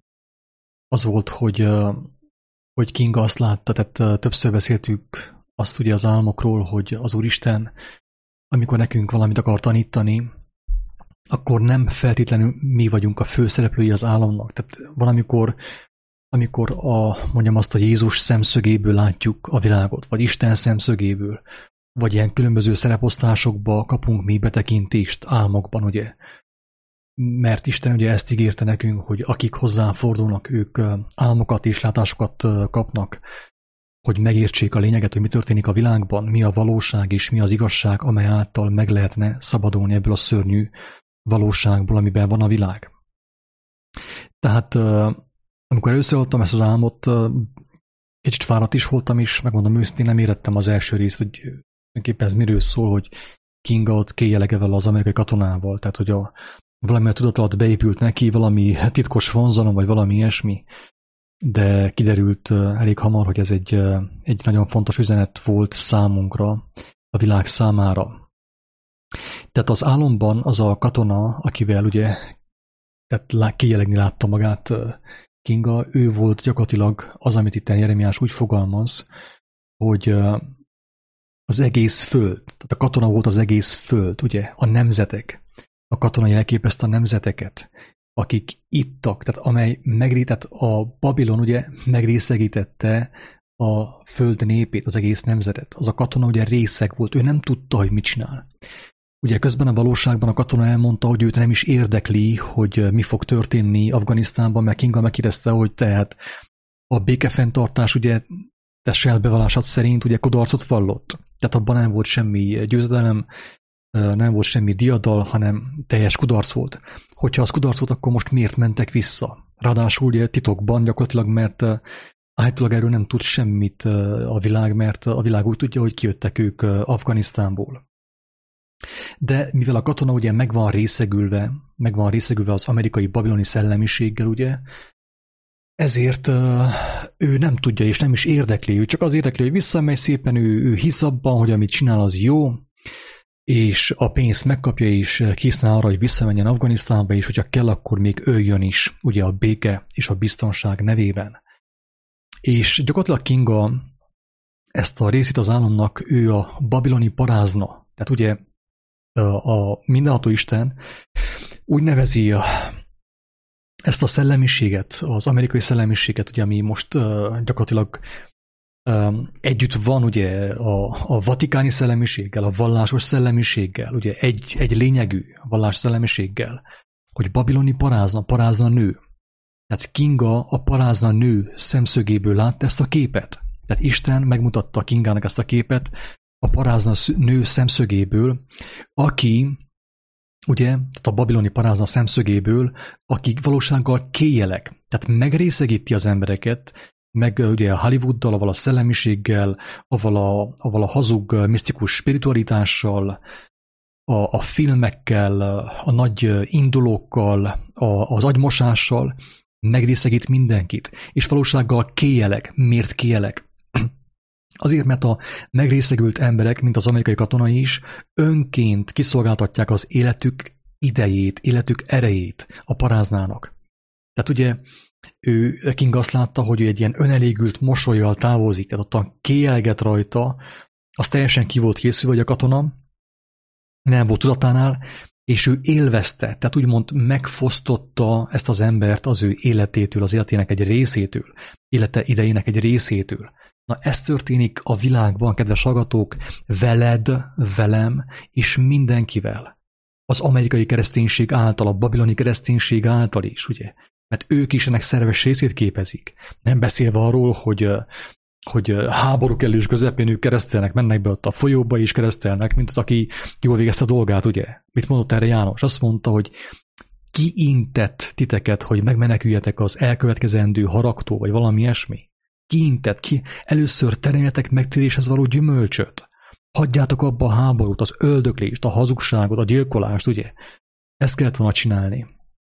[SPEAKER 1] az volt, hogy, hogy Kinga azt látta, tehát többször beszéltük azt ugye az álmokról, hogy az Úristen, amikor nekünk valamit akar tanítani, akkor nem feltétlenül mi vagyunk a főszereplői az álomnak. Tehát valamikor, amikor a, mondjam azt, hogy Jézus szemszögéből látjuk a világot, vagy Isten szemszögéből, vagy ilyen különböző szereposztásokba kapunk mi betekintést álmokban, ugye. Mert Isten ugye ezt ígérte nekünk, hogy akik hozzá fordulnak, ők álmokat és látásokat kapnak, hogy megértsék a lényeget, hogy mi történik a világban, mi a valóság és mi az igazság, amely által meg lehetne szabadulni ebből a szörnyű valóságból, amiben van a világ. Tehát amikor először hallottam ezt az álmot, kicsit fáradt is voltam, és megmondom őszintén, nem érettem az első részt, hogy tulajdonképpen ez miről szól, hogy Kinga ott kéjelegevel az amerikai katonával, tehát hogy a valami a tudat alatt beépült neki, valami titkos vonzalom, vagy valami ilyesmi, de kiderült elég hamar, hogy ez egy, egy nagyon fontos üzenet volt számunkra, a világ számára. Tehát az álomban az a katona, akivel ugye tehát kijelegni látta magát Kinga, ő volt gyakorlatilag az, amit itt Jeremiás úgy fogalmaz, hogy az egész föld, tehát a katona volt az egész föld, ugye, a nemzetek. A katona jelképezte a nemzeteket, akik ittak, tehát amely megrített a Babilon, ugye megrészegítette a föld népét, az egész nemzetet. Az a katona ugye részeg volt, ő nem tudta, hogy mit csinál. Ugye közben a valóságban a katona elmondta, hogy őt nem is érdekli, hogy mi fog történni Afganisztánban, mert Kinga megkérdezte, hogy tehát a békefenntartás ugye te saját bevallásod szerint ugye kudarcot vallott. Tehát abban nem volt semmi győzedelem, nem volt semmi diadal, hanem teljes kudarc volt. Hogyha az kudarc volt, akkor most miért mentek vissza? Ráadásul ugye titokban gyakorlatilag, mert állítólag erről nem tud semmit a világ, mert a világ úgy tudja, hogy kijöttek ők Afganisztánból. De mivel a katona ugye meg van részegülve, meg van részegülve az amerikai babiloni szellemiséggel, ugye, ezért ő nem tudja és nem is érdekli, ő csak az érdekli, hogy visszamegy szépen, ő, ő hisz abban, hogy amit csinál az jó, és a pénzt megkapja, és készen arra, hogy visszamenjen Afganisztánba, és hogyha kell, akkor még öljön is, ugye a béke és a biztonság nevében. És gyakorlatilag Kinga ezt a részét az álomnak, ő a babiloni parázna, tehát ugye a mindenható Isten úgy nevezi ezt a szellemiséget, az amerikai szellemiséget, ugye, ami most gyakorlatilag együtt van ugye a, a vatikáni szellemiséggel, a vallásos szellemiséggel, ugye egy, egy lényegű vallás szellemiséggel, hogy babiloni parázna, parázna nő. Tehát Kinga a parázna nő szemszögéből látta ezt a képet. Tehát Isten megmutatta Kingának ezt a képet a parázna nő szemszögéből, aki ugye, tehát a babiloni parázna szemszögéből, akik valósággal kéjelek, tehát megrészegíti az embereket, meg ugye a Hollywooddal, avval a szellemiséggel, avval a, avval a hazug misztikus spiritualitással, a, a filmekkel, a nagy indulókkal, a, az agymosással megrészegít mindenkit, és valósággal kéjelek. Miért kéjelek? Azért, mert a megrészegült emberek, mint az amerikai katonai is, önként kiszolgáltatják az életük idejét, életük erejét a paráznának. Tehát ugye ő, King azt látta, hogy ő egy ilyen önelégült mosollyal távozik, tehát ott a kéjelget rajta, az teljesen ki volt készülve, hogy a katona nem volt tudatánál, és ő élvezte, tehát úgymond megfosztotta ezt az embert az ő életétől, az életének egy részétől, élete idejének egy részétől. Na, ez történik a világban, kedves hallgatók, veled, velem és mindenkivel. Az amerikai kereszténység által, a babiloni kereszténység által is, ugye? Mert ők is ennek szerves részét képezik. Nem beszélve arról, hogy, hogy háború kellős közepén ők keresztelnek, mennek be ott a folyóba és keresztelnek, mint az, aki jól végezte a dolgát, ugye? Mit mondott erre János? Azt mondta, hogy ki intett titeket, hogy megmeneküljetek az elkövetkezendő haragtól, vagy valami ilyesmi? Ki intett ki? Először teremjetek megtéréshez való gyümölcsöt. Hagyjátok abba a háborút, az öldöklést, a hazugságot, a gyilkolást, ugye? Ezt kellett volna csinálni.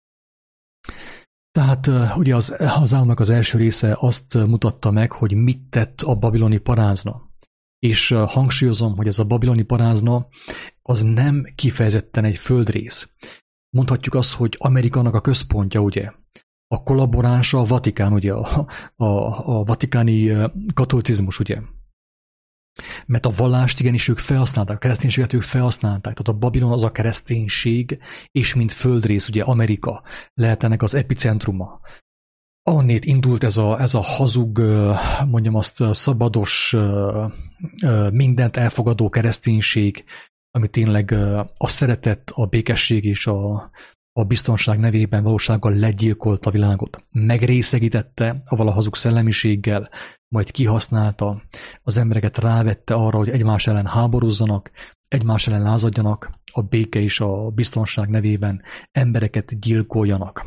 [SPEAKER 1] Tehát ugye az, az államnak az első része azt mutatta meg, hogy mit tett a babiloni parázna. És hangsúlyozom, hogy ez a babiloni parázna az nem kifejezetten egy földrész. Mondhatjuk azt, hogy Amerikának a központja, ugye? A kollaborása a Vatikán, ugye? A, a, a vatikáni katolicizmus, ugye? Mert a vallást igenis ők felhasználták, a kereszténységet ők felhasználták, tehát a Babilon az a kereszténység, és mint földrész, ugye Amerika lehet ennek az epicentruma. Annét indult ez a, ez a hazug, mondjam azt, szabados, mindent elfogadó kereszténység, ami tényleg a szeretet, a békesség és a, a biztonság nevében valósággal legyilkolt a világot. Megrészegítette avval a hazug szellemiséggel, majd kihasználta, az embereket rávette arra, hogy egymás ellen háborúzzanak, egymás ellen lázadjanak, a béke és a biztonság nevében embereket gyilkoljanak.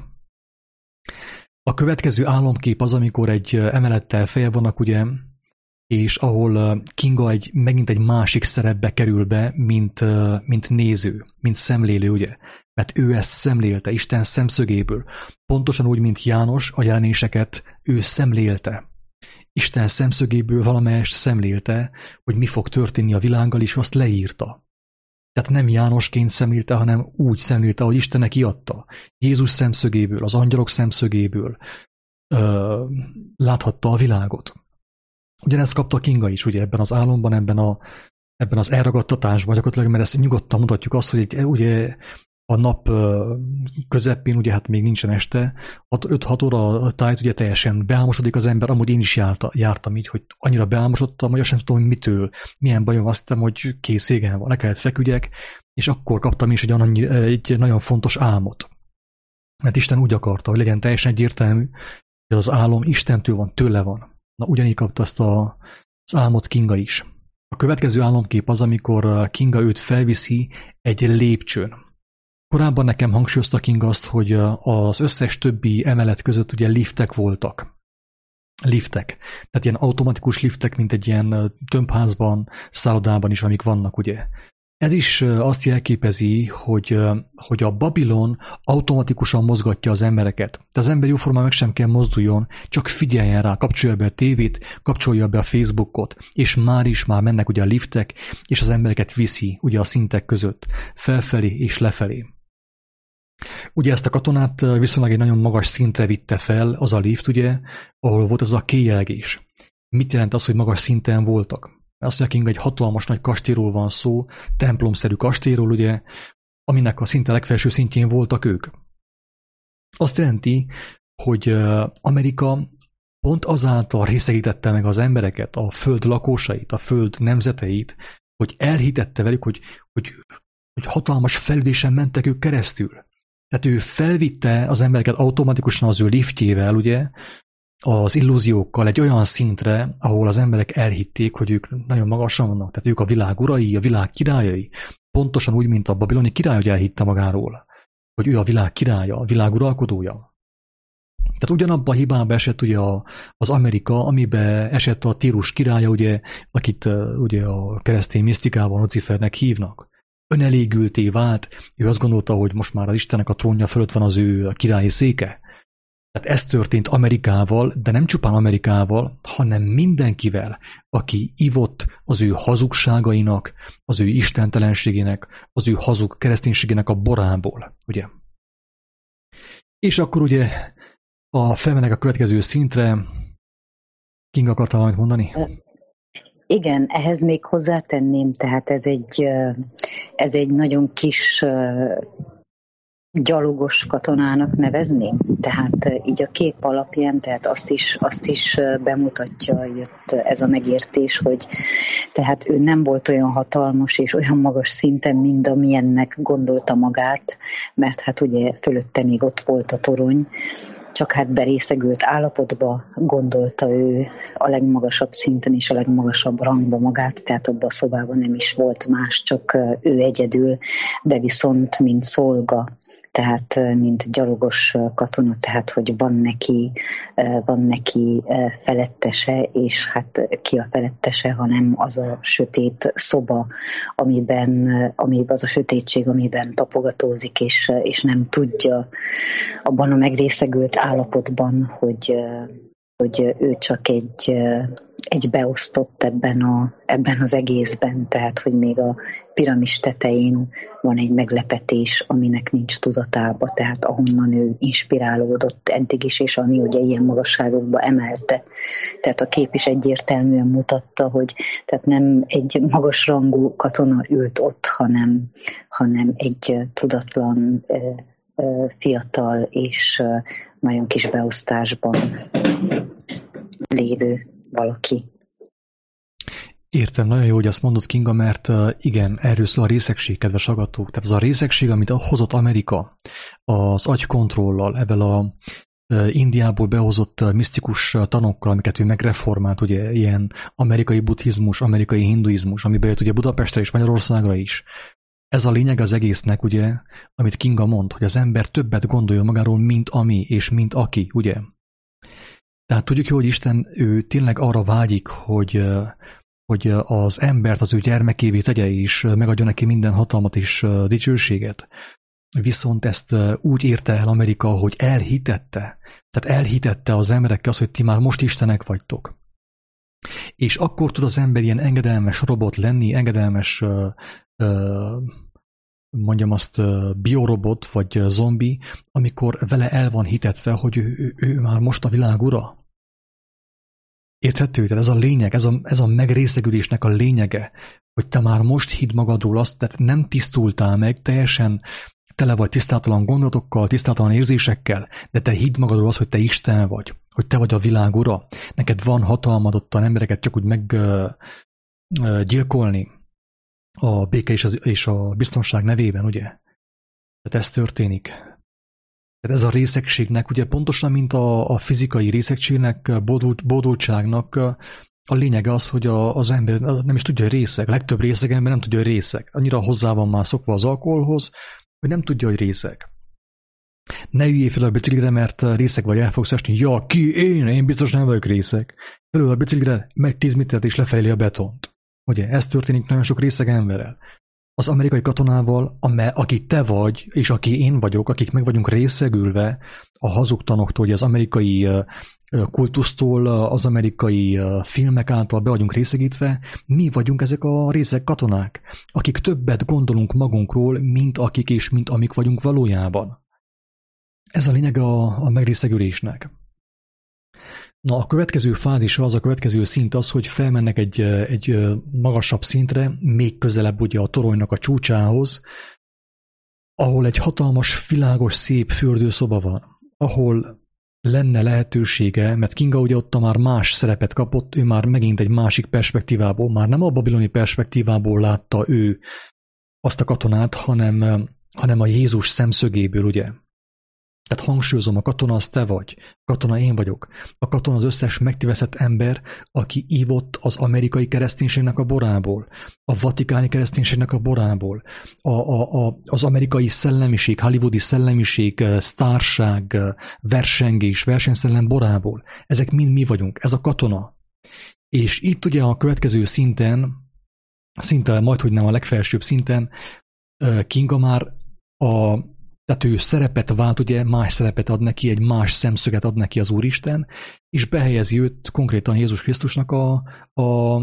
[SPEAKER 1] A következő álomkép az, amikor egy emelettel feljebb vannak, ugye, és ahol Kinga egy, megint egy másik szerepbe kerül be, mint, mint néző, mint szemlélő, ugye? Mert ő ezt szemlélte, Isten szemszögéből. Pontosan úgy, mint János a jelenéseket ő szemlélte. Isten szemszögéből valamelyest szemlélte, hogy mi fog történni a világgal, és azt leírta. Tehát nem Jánosként szemlélte, hanem úgy szemlélte, ahogy Istennek kiadta. Jézus szemszögéből, az angyalok szemszögéből ö, láthatta a világot. Ugyanezt kapta Kinga is, ugye ebben az álomban, ebben, a, ebben az elragadtatásban, gyakorlatilag, mert ezt nyugodtan mutatjuk azt, hogy egy, ugye a nap közepén, ugye hát még nincsen este, öt-hat óra a tájt, ugye teljesen beálmosodik az ember, amúgy én is járta, jártam így, hogy annyira beálmosodtam, hogy azt sem tudom, hogy mitől, milyen bajom, azt hiszem, hogy kész égen van, le kellett feküdjek, és akkor kaptam is egy, annyi, egy nagyon fontos álmot. Mert Isten úgy akarta, hogy legyen teljesen egyértelmű, hogy az álom Istentől van, tőle van. Na, ugyanígy kapta ezt a, az álmot Kinga is. A következő álomkép az, amikor Kinga őt felviszi egy lépcsőn. Korábban nekem hangsúlyozta Kinga azt, hogy az összes többi emelet között ugye liftek voltak. Liftek. Tehát ilyen automatikus liftek, mint egy ilyen tömbházban, szállodában is, amik vannak, ugye. Ez is azt jelképezi, hogy, hogy a Babilon automatikusan mozgatja az embereket. Tehát az ember jóformán meg sem kell mozduljon, csak figyeljen rá, kapcsolja be a tévét, kapcsolja be a Facebookot, és már is már mennek ugye a liftek, és az embereket viszi ugye a szintek között, felfelé és lefelé. Ugye ezt a katonát viszonylag egy nagyon magas szintre vitte fel az a lift, ugye, ahol volt az a kéjelgés. Mit jelent az, hogy magas szinten voltak? Azt mondják, egy hatalmas nagy kastélyról van szó, templomszerű kastélyról, ugye, aminek a szinte legfelső szintjén voltak ők. Azt jelenti, hogy Amerika pont azáltal részegítette meg az embereket, a föld lakósait, a föld nemzeteit, hogy elhitette velük, hogy, hogy, hogy hatalmas fejlődésen mentek ők keresztül. Tehát ő felvitte az embereket automatikusan az ő liftjével, ugye, az illúziókkal egy olyan szintre, ahol az emberek elhitték, hogy ők nagyon magasan vannak, tehát ők a világ urai, a világ királyai. pontosan úgy, mint a babiloni király, hogy elhitte magáról, hogy ő a világ királya, a világ uralkodója. Tehát ugyanabban a hibába esett ugye a, az Amerika, amiben esett a Tírus királya, ugye, akit ugye a keresztény misztikában Lucifernek hívnak. Önelégülté vált, ő azt gondolta, hogy most már az Istennek a trónja fölött van az ő királyi széke. Tehát ez történt Amerikával, de nem csupán Amerikával, hanem mindenkivel, aki ivott az ő hazugságainak, az ő istentelenségének, az ő hazug kereszténységének a borából, ugye. És akkor ugye a felmenek a következő szintre. King, akartál valamit mondani?
[SPEAKER 2] Igen, ehhez még hozzátenném, tehát ez egy, ez egy nagyon kis gyalogos katonának nevezném. Tehát így a kép alapján, tehát azt is, azt is bemutatja, jött ez a megértés, hogy tehát ő nem volt olyan hatalmas és olyan magas szinten, mint amilyennek gondolta magát, mert hát ugye fölötte még ott volt a torony, csak hát berészegült állapotba gondolta ő a legmagasabb szinten és a legmagasabb rangba magát, tehát abban a szobában nem is volt más, csak ő egyedül, de viszont mint szolga, tehát mint gyalogos katona, tehát hogy van neki, van neki felettese, és hát ki a felettese, hanem az a sötét szoba, amiben, ami az a sötétség, amiben tapogatózik, és, és nem tudja abban a megrészegült állapotban, hogy, hogy ő csak egy, egy beosztott ebben, a, ebben az egészben, tehát hogy még a piramis tetején van egy meglepetés, aminek nincs tudatába, tehát ahonnan ő inspirálódott eddig is, és ami ugye ilyen magasságokba emelte. Tehát a kép is egyértelműen mutatta, hogy tehát nem egy magasrangú katona ült ott, hanem, hanem egy tudatlan, fiatal és nagyon kis beosztásban lévő valaki.
[SPEAKER 1] Értem, nagyon jó, hogy ezt mondod, Kinga, mert igen, erről szól a részegség, kedves hallgatók. Tehát az a részegség, amit hozott Amerika az agykontrollal, ebből a Indiából behozott misztikus tanokkal, amiket ő megreformált, ugye ilyen amerikai buddhizmus, amerikai hinduizmus, ami bejött ugye Budapestre és Magyarországra is. Ez a lényeg az egésznek, ugye, amit Kinga mond, hogy az ember többet gondolja magáról, mint ami és mint aki, ugye. Tehát tudjuk jó, hogy Isten ő tényleg arra vágyik, hogy, hogy az embert az ő gyermekévé tegye, és megadja neki minden hatalmat és dicsőséget. Viszont ezt úgy érte el Amerika, hogy elhitette. Tehát elhitette az emberekkel azt, hogy ti már most istenek vagytok. És akkor tud az ember ilyen engedelmes robot lenni, engedelmes, mondjam azt, biorobot vagy zombi, amikor vele el van hitetve, hogy ő, ő, ő már most a világ ura. Érthető? Tehát ez a lényeg, ez a, ez a megrészegülésnek a lényege, hogy te már most hidd magadról azt, tehát nem tisztultál meg, teljesen tele vagy tisztátalan gondolatokkal, tisztátalan érzésekkel, de te hidd magadról azt, hogy te Isten vagy, hogy te vagy a világ ura. Neked van hatalmad ottan embereket csak úgy meggyilkolni a béke és, az, és a biztonság nevében, ugye? Tehát ez történik. Tehát ez a részegségnek, ugye pontosan, mint a, a fizikai részegségnek, bódult, bódultságnak a lényege az, hogy a, az ember nem is tudja, hogy részeg. A legtöbb részeg ember nem tudja, hogy részeg. Annyira hozzá van már szokva az alkoholhoz, hogy nem tudja, hogy részeg. Ne üljél fel a biciklire, mert részeg vagy, el fogsz esni. Ja, ki? Én? Én biztos nem vagyok részeg. Felül a biciklire, megy tíz métert és lefejli a betont. Ugye, ez történik nagyon sok részeg emberrel. Az amerikai katonával, aki te vagy, és aki én vagyok, akik meg vagyunk részegülve a hazugtanoktól, ugye az amerikai kultusztól, az amerikai filmek által be vagyunk részegítve, mi vagyunk ezek a részeg katonák, akik többet gondolunk magunkról, mint akik és mint amik vagyunk valójában. Ez a lényeg a, a megrészegülésnek. Na, a következő fázisa, az a következő szint az, hogy felmennek egy, egy magasabb szintre, még közelebb ugye a toronynak a csúcsához, ahol egy hatalmas, világos, szép fürdőszoba van, ahol lenne lehetősége, mert Kinga ugye ott már más szerepet kapott, ő már megint egy másik perspektívából, már nem a babiloni perspektívából látta ő azt a katonát, hanem, hanem a Jézus szemszögéből, ugye. Tehát hangsúlyozom, a katona az te vagy, a katona én vagyok. A katona az összes megtévesztett ember, aki ívott az amerikai kereszténységnek a borából, a vatikáni kereszténységnek a borából, a, a, a, az amerikai szellemiség, hollywoodi szellemiség, sztárság, versengés, versenyszellem borából. Ezek mind mi vagyunk, ez a katona. És itt ugye a következő szinten, szinte majdhogy nem a legfelsőbb szinten, Kinga már a Tehát ő szerepet vált, ugye más szerepet ad neki, egy más szemszöget ad neki az Úristen, és behelyezi őt konkrétan Jézus Krisztusnak a, a,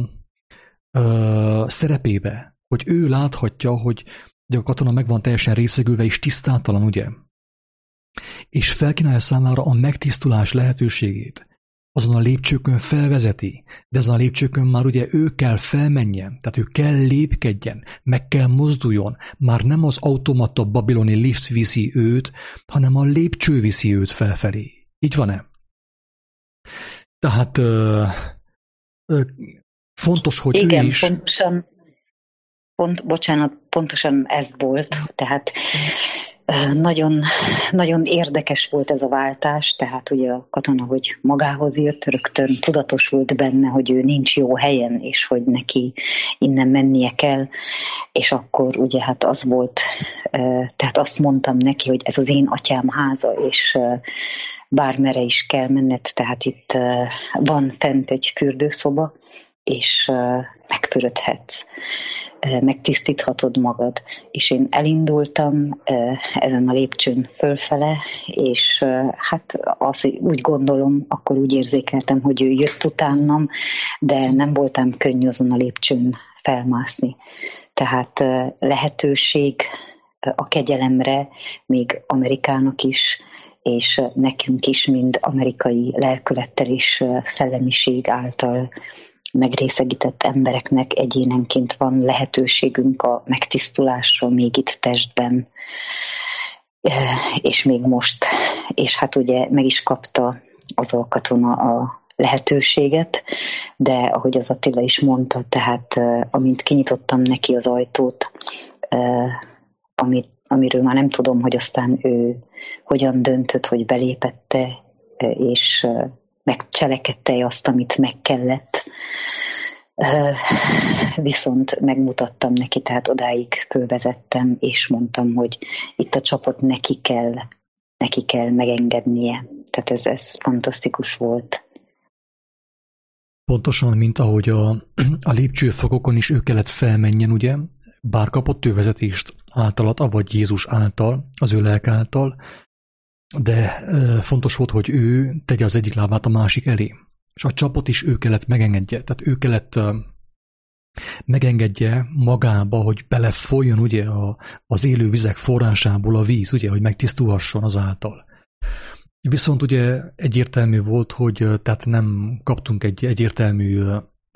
[SPEAKER 1] a szerepébe, hogy ő láthatja, hogy a katona meg van teljesen részegülve és tisztátalan, ugye? És felkínálja számára a megtisztulás lehetőségét. Azon a lépcsőkön felvezeti, de ezen a lépcsőkön már ugye ő kell felmenjen, tehát ő kell lépkedjen, meg kell mozduljon. Már nem az automata babiloni lift viszi őt, hanem a lépcső viszi őt felfelé. Így van-e? Tehát ö, ö, fontos, hogy
[SPEAKER 2] igen,
[SPEAKER 1] ő is...
[SPEAKER 2] pontosan, pont, bocsánat, pontosan ez volt, tehát Nagyon, nagyon érdekes volt ez a váltás, tehát ugye a katona, hogy magához jött, rögtön tudatos volt benne, hogy ő nincs jó helyen, és hogy neki innen mennie kell, és akkor ugye hát az volt, tehát azt mondtam neki, hogy ez az én atyám háza, és bármere is kell menned, tehát itt van fent egy fürdőszoba, és megfürödhetsz, megtisztíthatod magad. És én elindultam ezen a lépcsőn fölfele, és hát azt úgy gondolom, akkor úgy érzékeltem, hogy ő jött utánam, de nem voltam könnyű azon a lépcsőn felmászni. Tehát lehetőség a kegyelemre még Amerikának is, és nekünk is, mind amerikai lelkülettel és szellemiség által megrészegített embereknek egyénenként van lehetőségünk a megtisztulásra még itt testben, és még most. És hát ugye meg is kapta az a katona a lehetőséget, de ahogy az Attila is mondta, tehát amint kinyitottam neki az ajtót, amit, amiről már nem tudom, hogy aztán ő hogyan döntött, hogy belépette, és megcselekedte azt, amit meg kellett. Viszont megmutattam neki, tehát odáig fölvezettem, és mondtam, hogy itt a csapot neki kell, neki kell megengednie. Tehát ez, ez fantasztikus volt.
[SPEAKER 1] Pontosan, mint ahogy a, a lépcsőfokokon is ő kellett felmenjen, ugye? Bár kapott ő vezetést általat, avagy Jézus által, az ő lelk által, de fontos volt, hogy ő tegye az egyik lábát a másik elé. És a csapot is ő kellett megengedje. Tehát ő kellett megengedje magába, hogy belefolyjon ugye a, az élő vizek forrásából a víz, ugye, hogy megtisztulhasson azáltal. Viszont ugye egyértelmű volt, hogy tehát nem kaptunk egy egyértelmű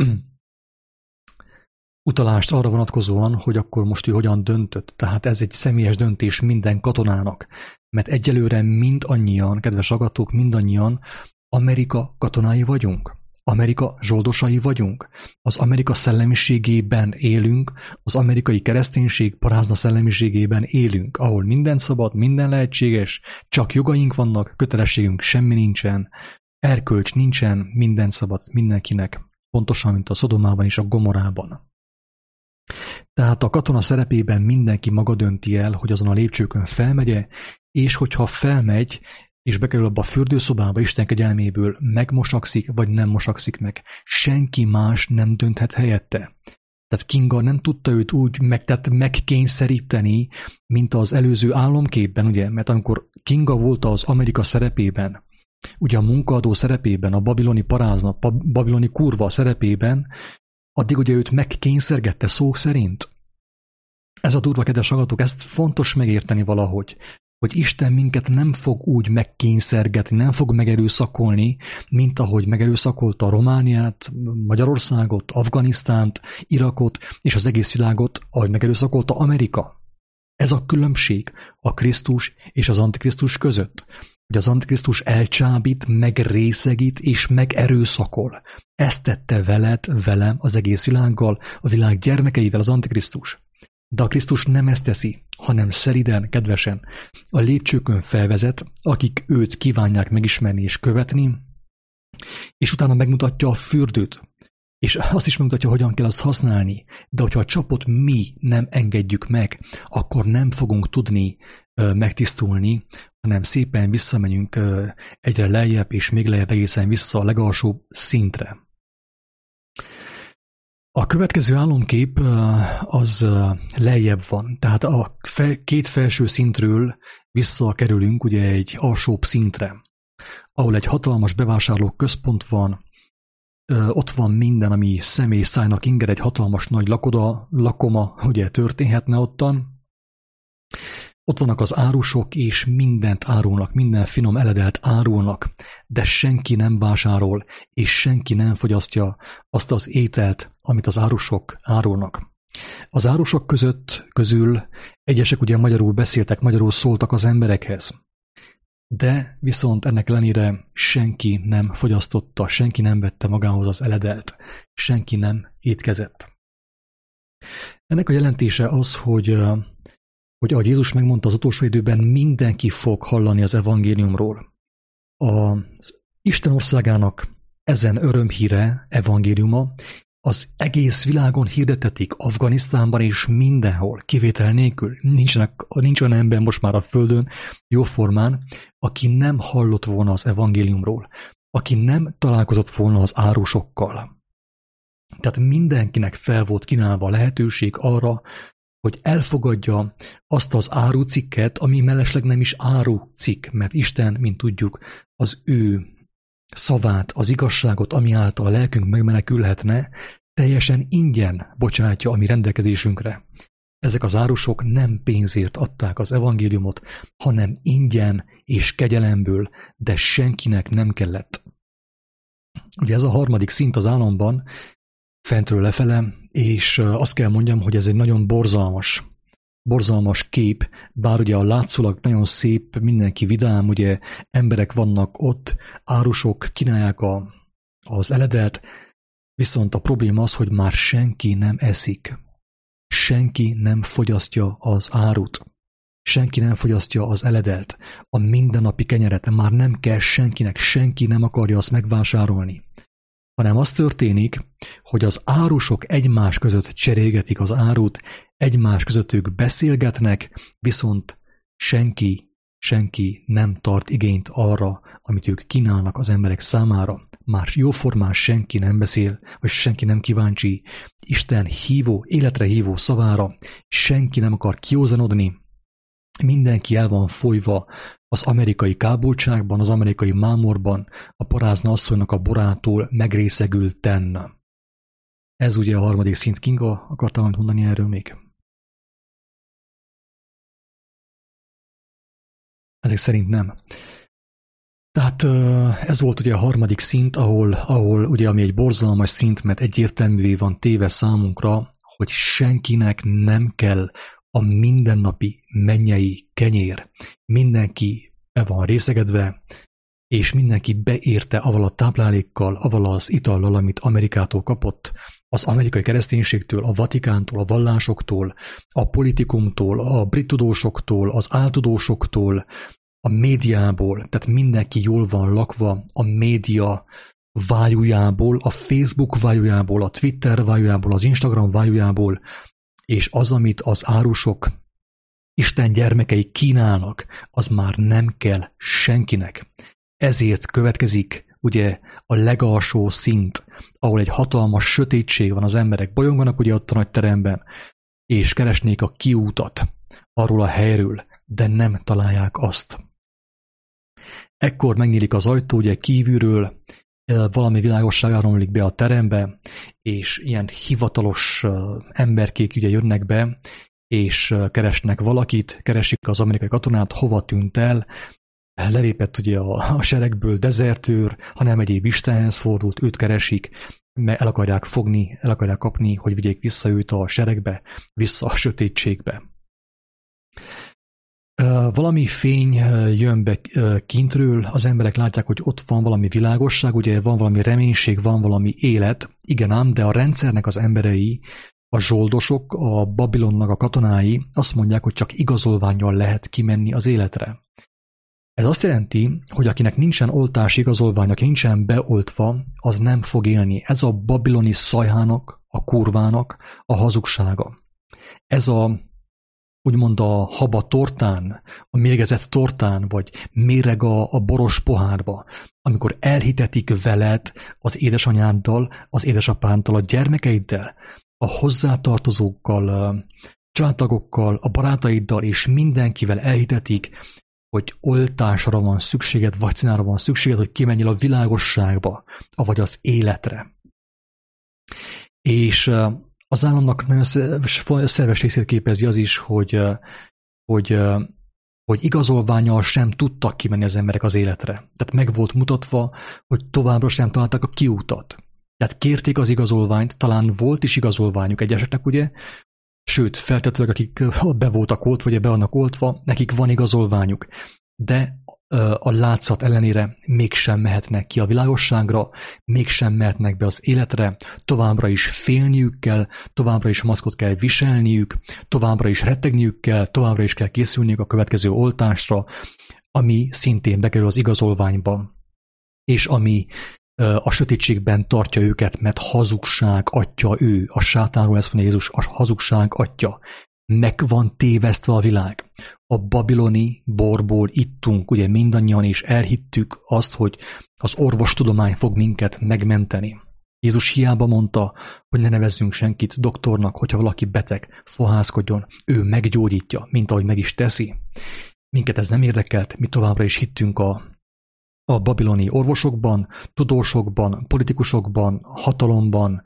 [SPEAKER 1] utalást arra vonatkozóan, hogy akkor most ő hogyan döntött. Tehát ez egy személyes döntés minden katonának. Mert egyelőre mindannyian, kedves hallgatók, mindannyian Amerika katonái vagyunk. Amerika zsoldosai vagyunk. Az Amerika szellemiségében élünk, az amerikai kereszténység parázna szellemiségében élünk, ahol minden szabad, minden lehetséges, csak jogaink vannak, kötelességünk semmi nincsen, erkölcs nincsen, minden szabad mindenkinek, pontosan, mint a Szodomában és a Gomorában. Tehát a katona szerepében mindenki maga dönti el, hogy azon a lépcsőkön felmegye, és hogyha felmegy, és bekerül abba a fürdőszobába Isten kegyelméből, megmosakszik, vagy nem mosakszik meg. Senki más nem dönthet helyette. Tehát Kinga nem tudta őt úgy meg, tehát megkényszeríteni, mint az előző álomképben, ugye? Mert amikor Kinga volt az Amerika szerepében, ugye a munkaadó szerepében, a babiloni parázna, a babiloni kurva szerepében, addig ugye őt megkényszergette szó szerint. Ez a durva, kedves hallgatók, ezt fontos megérteni valahogy, hogy Isten minket nem fog úgy megkényszergetni, nem fog megerőszakolni, mint ahogy megerőszakolta Romániát, Magyarországot, Afganisztánt, Irakot és az egész világot, ahogy megerőszakolta Amerika. Ez a különbség a Krisztus és az Antikrisztus között. Hogy az Antikrisztus elcsábít, megrészegít és megerőszakol. Ezt tette veled, velem, az egész világgal, a világ gyermekeivel az Antikrisztus. De a Krisztus nem ezt teszi, hanem szeriden, kedvesen a lépcsőkön felvezet, akik őt kívánják megismerni és követni, és utána megmutatja a fürdőt, és azt is megmutatja, hogyan kell azt használni. De hogyha a csapot mi nem engedjük meg, akkor nem fogunk tudni ö, megtisztulni, hanem szépen visszamegyünk ö, egyre lejjebb, és még lejjebb egészen vissza a legalsóbb szintre. A következő álomkép az lejjebb van, tehát a két felső szintről visszakerülünk ugye egy alsóbb szintre, ahol egy hatalmas bevásárló központ van, ott van minden, ami személy szájnak inger, egy hatalmas nagy lakoda, lakoma ugye történhetne ottan. Ott vannak az árusok, és mindent árulnak, minden finom eledelt árulnak, de senki nem vásárol, és senki nem fogyasztja azt az ételt, amit az árusok árulnak. Az árusok között, közül egyesek ugye magyarul beszéltek, magyarul szóltak az emberekhez, de viszont ennek ellenére senki nem fogyasztotta, senki nem vette magához az eledelt, senki nem étkezett. Ennek a jelentése az, hogy hogy ahogy Jézus megmondta, az utolsó időben mindenki fog hallani az evangéliumról. Az Isten országának ezen örömhíre, evangéliuma, az egész világon hirdetetik, Afganisztánban és mindenhol, kivétel nélkül. Nincsenek, nincs olyan ember most már a földön, jóformán, aki nem hallott volna az evangéliumról, aki nem találkozott volna az árusokkal. Tehát mindenkinek fel volt kínálva a lehetőség arra, hogy elfogadja azt az árucikket, ami mellesleg nem is árucikk, mert Isten, mint tudjuk, az ő szavát, az igazságot, ami által a lelkünk megmenekülhetne, teljesen ingyen bocsátja a mi rendelkezésünkre. Ezek az árusok nem pénzért adták az evangéliumot, hanem ingyen és kegyelemből, de senkinek nem kellett. Ugye ez a harmadik szint az álomban, fentről lefele, és azt kell mondjam, hogy ez egy nagyon borzalmas, borzalmas kép, bár ugye a látszólag nagyon szép, mindenki vidám, ugye emberek vannak ott, árusok kínálják a, az eledelt, viszont a probléma az, hogy már senki nem eszik, senki nem fogyasztja az árut, senki nem fogyasztja az eledelt, a mindennapi kenyeret, már nem kell senkinek, senki nem akarja azt megvásárolni, hanem az történik, hogy az árusok egymás között cserégetik az árut, egymás között ők beszélgetnek, viszont senki, senki nem tart igényt arra, amit ők kínálnak az emberek számára. Már jóformán senki nem beszél, vagy senki nem kíváncsi Isten hívó, életre hívó szavára, senki nem akar kiózanodni, mindenki el van folyva az amerikai kábultságban, az amerikai mámorban, a parázna asszonynak a borától megrészegülten. Ez ugye a harmadik szint. Kinga, akartam mondani erről még? Ezek szerint nem. Tehát ez volt ugye a harmadik szint, ahol, ahol ugye ami egy borzalmas szint, mert egyértelművé van téve számunkra, hogy senkinek nem kell a mindennapi mennyei kenyér. Mindenki be van részegedve, és mindenki beérte avval a táplálékkal, avval az itallal, amit Amerikától kapott, az amerikai kereszténységtől, a Vatikántól, a vallásoktól, a politikumtól, a brit tudósoktól, az áltudósoktól, a médiából, tehát mindenki jól van lakva a média vájújából, a Facebook vájújából, a Twitter vájújából, az Instagram vájújából, és az, amit az árusok, Isten gyermekei kínálnak, az már nem kell senkinek. Ezért következik ugye a legalsó szint, ahol egy hatalmas sötétség van, az emberek bolyonganak ugye ott a nagy teremben, és keresnék a kiútat arról a helyről, de nem találják azt. Ekkor megnyílik az ajtó, ugye kívülről, valami világosság áramlik be a terembe, és ilyen hivatalos emberkék ugye jönnek be, és keresnek valakit, keresik az amerikai katonát, hova tűnt el, lelépett ugye a, a seregből dezertőr, hanem egyéb Istenhez fordult, őt keresik, mert el akarják fogni, el akarják kapni, hogy vigyék vissza őt a seregbe, vissza a sötétségbe. Valami fény jön be kintről, az emberek látják, hogy ott van valami világosság, ugye van valami reménység, van valami élet, igen ám, de a rendszernek az emberei A zsoldosok, a Babilonnak a katonái azt mondják, hogy csak igazolvánnyal lehet kimenni az életre. Ez azt jelenti, hogy akinek nincsen oltási igazolvány, aki nincsen beoltva, az nem fog élni. Ez a babiloni szajhának, a kurvának a hazugsága. Ez a úgymond a haba tortán, a mérgezett tortán, vagy méreg a, a boros pohárba, amikor elhitetik veled az édesanyáddal, az édesapáddal, a gyermekeiddel, a hozzátartozókkal, családtagokkal, a barátaiddal és mindenkivel elhitetik, hogy oltásra van szükséged, vakcinára van szükséged, hogy kimenjél a világosságba, avagy az életre. És az államnak nagyon szerves részét képezi az is, hogy, hogy, hogy igazolvánnyal sem tudtak kimenni az emberek az életre. Tehát meg volt mutatva, hogy továbbra sem találták a kiútat. Tehát kérték az igazolványt, talán volt is igazolványuk egyeseknek, ugye? Sőt, feltetőleg, akik be voltak oltva, vagy be vannak oltva, nekik van igazolványuk. De a látszat ellenére mégsem mehetnek ki a világosságra, mégsem mehetnek be az életre, továbbra is félniük kell, továbbra is maszkot kell viselniük, továbbra is rettegniük kell, továbbra is kell készülniük a következő oltásra, ami szintén bekerül az igazolványba, és ami a sötétségben tartja őket, mert hazugság atya ő. A sátánról ezt mondja Jézus, a hazugság atya. Meg van tévesztve a világ. A babiloni borból ittunk, ugye mindannyian, és elhittük azt, hogy az orvostudomány fog minket megmenteni. Jézus hiába mondta, hogy ne nevezzünk senkit doktornak, hogyha valaki beteg, fohászkodjon, ő meggyógyítja, mint ahogy meg is teszi. Minket ez nem érdekelt, mi továbbra is hittünk a a babiloni orvosokban, tudósokban, politikusokban, hatalomban,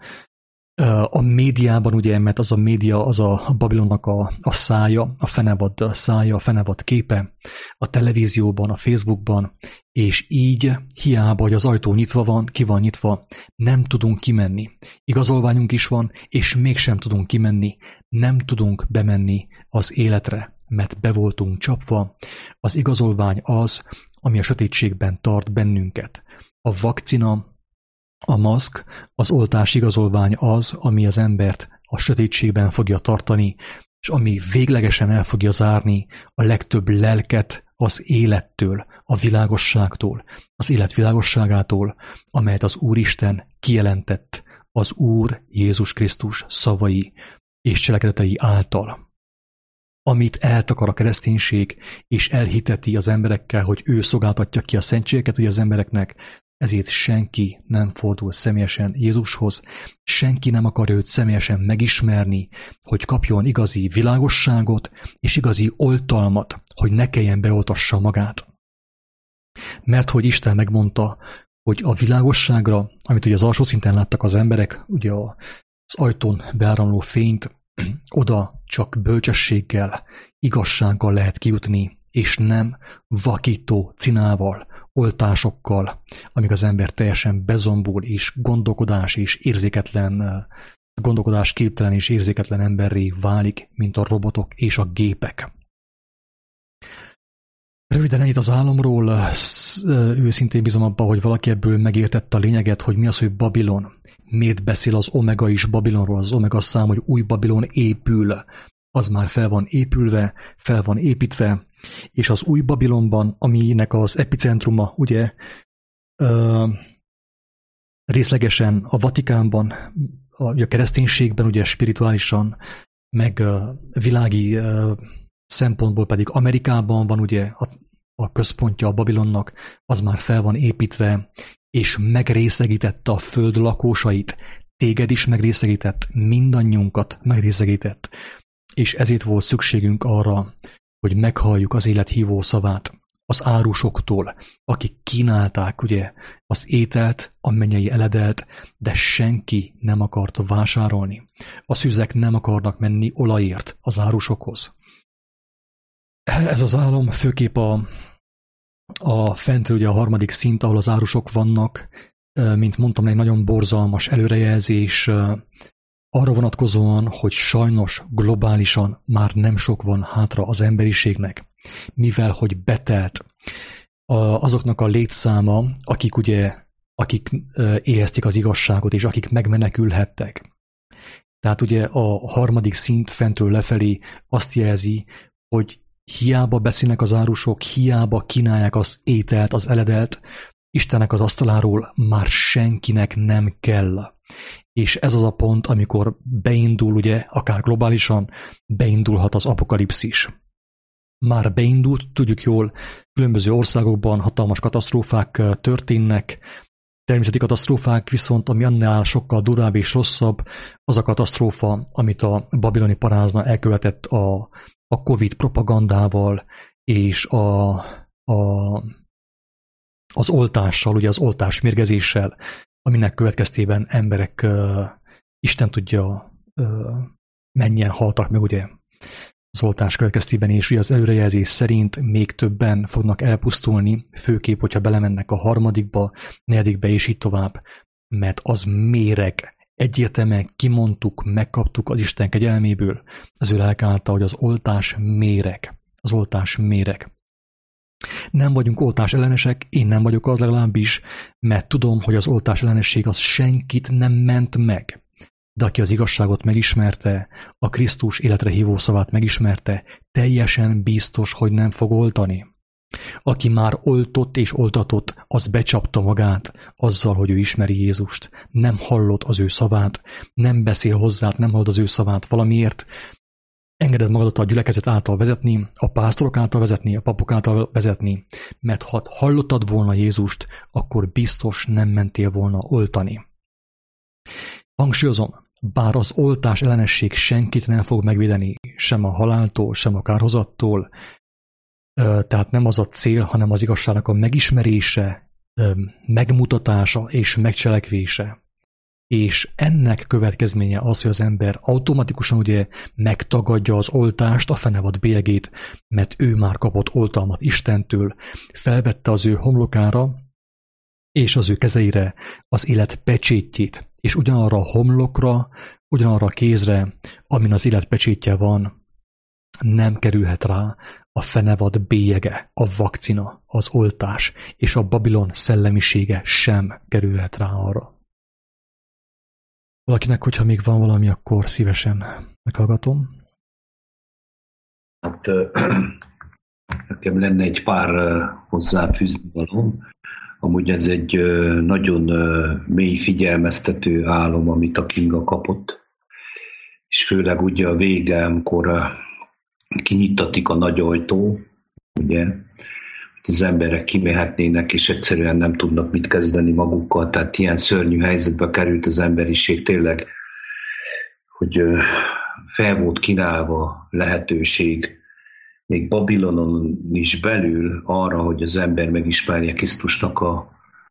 [SPEAKER 1] a médiában, ugye, mert az a média, az a Babilonnak a, a szája, a fenevad szája, a fenevad képe, a televízióban, a Facebookban, és így hiába, hogy az ajtó nyitva van, ki van nyitva, nem tudunk kimenni. Igazolványunk is van, és mégsem tudunk kimenni, nem tudunk bemenni az életre, mert be voltunk csapva. Az igazolvány az, ami a sötétségben tart bennünket. A vakcina, a maszk, az oltás igazolvány az, ami az embert a sötétségben fogja tartani, és ami véglegesen el fogja zárni a legtöbb lelket az élettől, a világosságtól, az élet világosságától, amelyet az Úristen kijelentett az Úr Jézus Krisztus szavai és cselekedetei által. Amit eltakar a kereszténység, és elhiteti az emberekkel, hogy ő szolgáltatja ki a szentségeket ugye az embereknek, ezért senki nem fordul személyesen Jézushoz, senki nem akarja őt személyesen megismerni, hogy kapjon igazi világosságot és igazi oltalmat, hogy ne kelljen beoltassa magát. Mert hogy Isten megmondta, hogy a világosságra, amit ugye az alsó szinten láttak az emberek, ugye az ajtón beáramló fényt, oda csak bölcsességgel, igazsággal lehet kijutni, és nem vakító cinával, oltásokkal, amíg az ember teljesen bezombul, és gondolkodás és érzéketlen, gondolkodás képtelen és érzéketlen emberré válik, mint a robotok és a gépek. Röviden ennyit az álomról, őszintén bízom abban, hogy valaki ebből megértette a lényeget, hogy mi az, hogy Babilon. Miért beszél az Omega is Babilonról, az Omega szám, hogy új Babilon épül. Az már fel van épülve, fel van építve, és az új Babilonban, aminek az epicentruma, ugye, ö, részlegesen a Vatikánban, a, a kereszténységben, ugye spirituálisan, meg ö, világi ö, szempontból pedig Amerikában van, ugye, a, a központja a Babilonnak, az már fel van építve, és megrészegítette a föld lakósait, téged is megrészegített, mindannyiunkat megrészegített, és ezért volt szükségünk arra, hogy meghalljuk az élet hívó szavát az árusoktól, akik kínálták ugye az ételt, a mennyei eledelt, de senki nem akart vásárolni. A szüzek nem akarnak menni olajért az árusokhoz. Ez az álom főképp a, a fentről ugye a harmadik szint, ahol az árusok vannak, mint mondtam, egy nagyon borzalmas előrejelzés, arra vonatkozóan, hogy sajnos globálisan már nem sok van hátra az emberiségnek, mivel hogy betelt azoknak a létszáma, akik ugye, akik éhezték az igazságot, és akik megmenekülhettek. Tehát ugye a harmadik szint fentről lefelé azt jelzi, hogy hiába beszélnek az árusok, hiába kínálják az ételt, az eledelt, Istennek az asztaláról már senkinek nem kell. És ez az a pont, amikor beindul, ugye, akár globálisan, beindulhat az apokalipszis. Már beindult, tudjuk jól, különböző országokban hatalmas katasztrófák történnek, természeti katasztrófák, viszont ami annál sokkal durvább és rosszabb, az a katasztrófa, amit a babiloni parázna elkövetett a, a Covid propagandával, és a, a, az oltással, ugye az oltás mérgezéssel, aminek következtében emberek, uh, Isten tudja, uh, mennyien haltak meg, ugye, az oltás következtében, és ugye az előrejelzés szerint még többen fognak elpusztulni, főképp, hogyha belemennek a harmadikba, negyedikbe, és így tovább, mert az méreg. Egyértelműen kimondtuk, megkaptuk az Isten kegyelméből, az ő lelke által, hogy az oltás méreg. Az oltás méreg. Nem vagyunk oltás ellenesek, én nem vagyok az legalábbis, mert tudom, hogy az oltás ellenesség az senkit nem ment meg. De aki az igazságot megismerte, a Krisztus életre hívó szavát megismerte, teljesen biztos, hogy nem fog oltani. Aki már oltott és oltatott, az becsapta magát azzal, hogy ő ismeri Jézust. Nem hallott az ő szavát, nem beszél hozzá, nem hallott az ő szavát valamiért. Engeded magadat a gyülekezet által vezetni, a pásztorok által vezetni, a papok által vezetni, mert ha hallottad volna Jézust, akkor biztos nem mentél volna oltani. Hangsúlyozom, bár az oltás ellenesség senkit nem fog megvédeni, sem a haláltól, sem a kárhozattól, tehát nem az a cél, hanem az igazságnak a megismerése, megmutatása és megcselekvése. És ennek következménye az, hogy az ember automatikusan ugye megtagadja az oltást, a fenevad bélyegét, mert ő már kapott oltalmat Istentől, felvette az ő homlokára és az ő kezeire az élet pecsétjét, és ugyanarra a homlokra, ugyanarra a kézre, amin az élet pecsétje van, nem kerülhet rá a fenevad bélyege, a vakcina, az oltás, és a Babilon szellemisége sem kerülhet rá arra. Valakinek, hogyha még van valami, akkor szívesen meghallgatom.
[SPEAKER 3] Hát nekem lenne egy pár hozzáfűzni valóm. Amúgy ez egy nagyon mély figyelmeztető álom, amit a Kinga kapott. És főleg ugye a vége, amikor kinyitatik a nagy ajtó, ugye, hogy az emberek kimehetnének, és egyszerűen nem tudnak mit kezdeni magukkal. Tehát ilyen szörnyű helyzetbe került az emberiség tényleg, hogy fel volt kínálva lehetőség, még Babilonon is belül arra, hogy az ember megismerje Krisztusnak a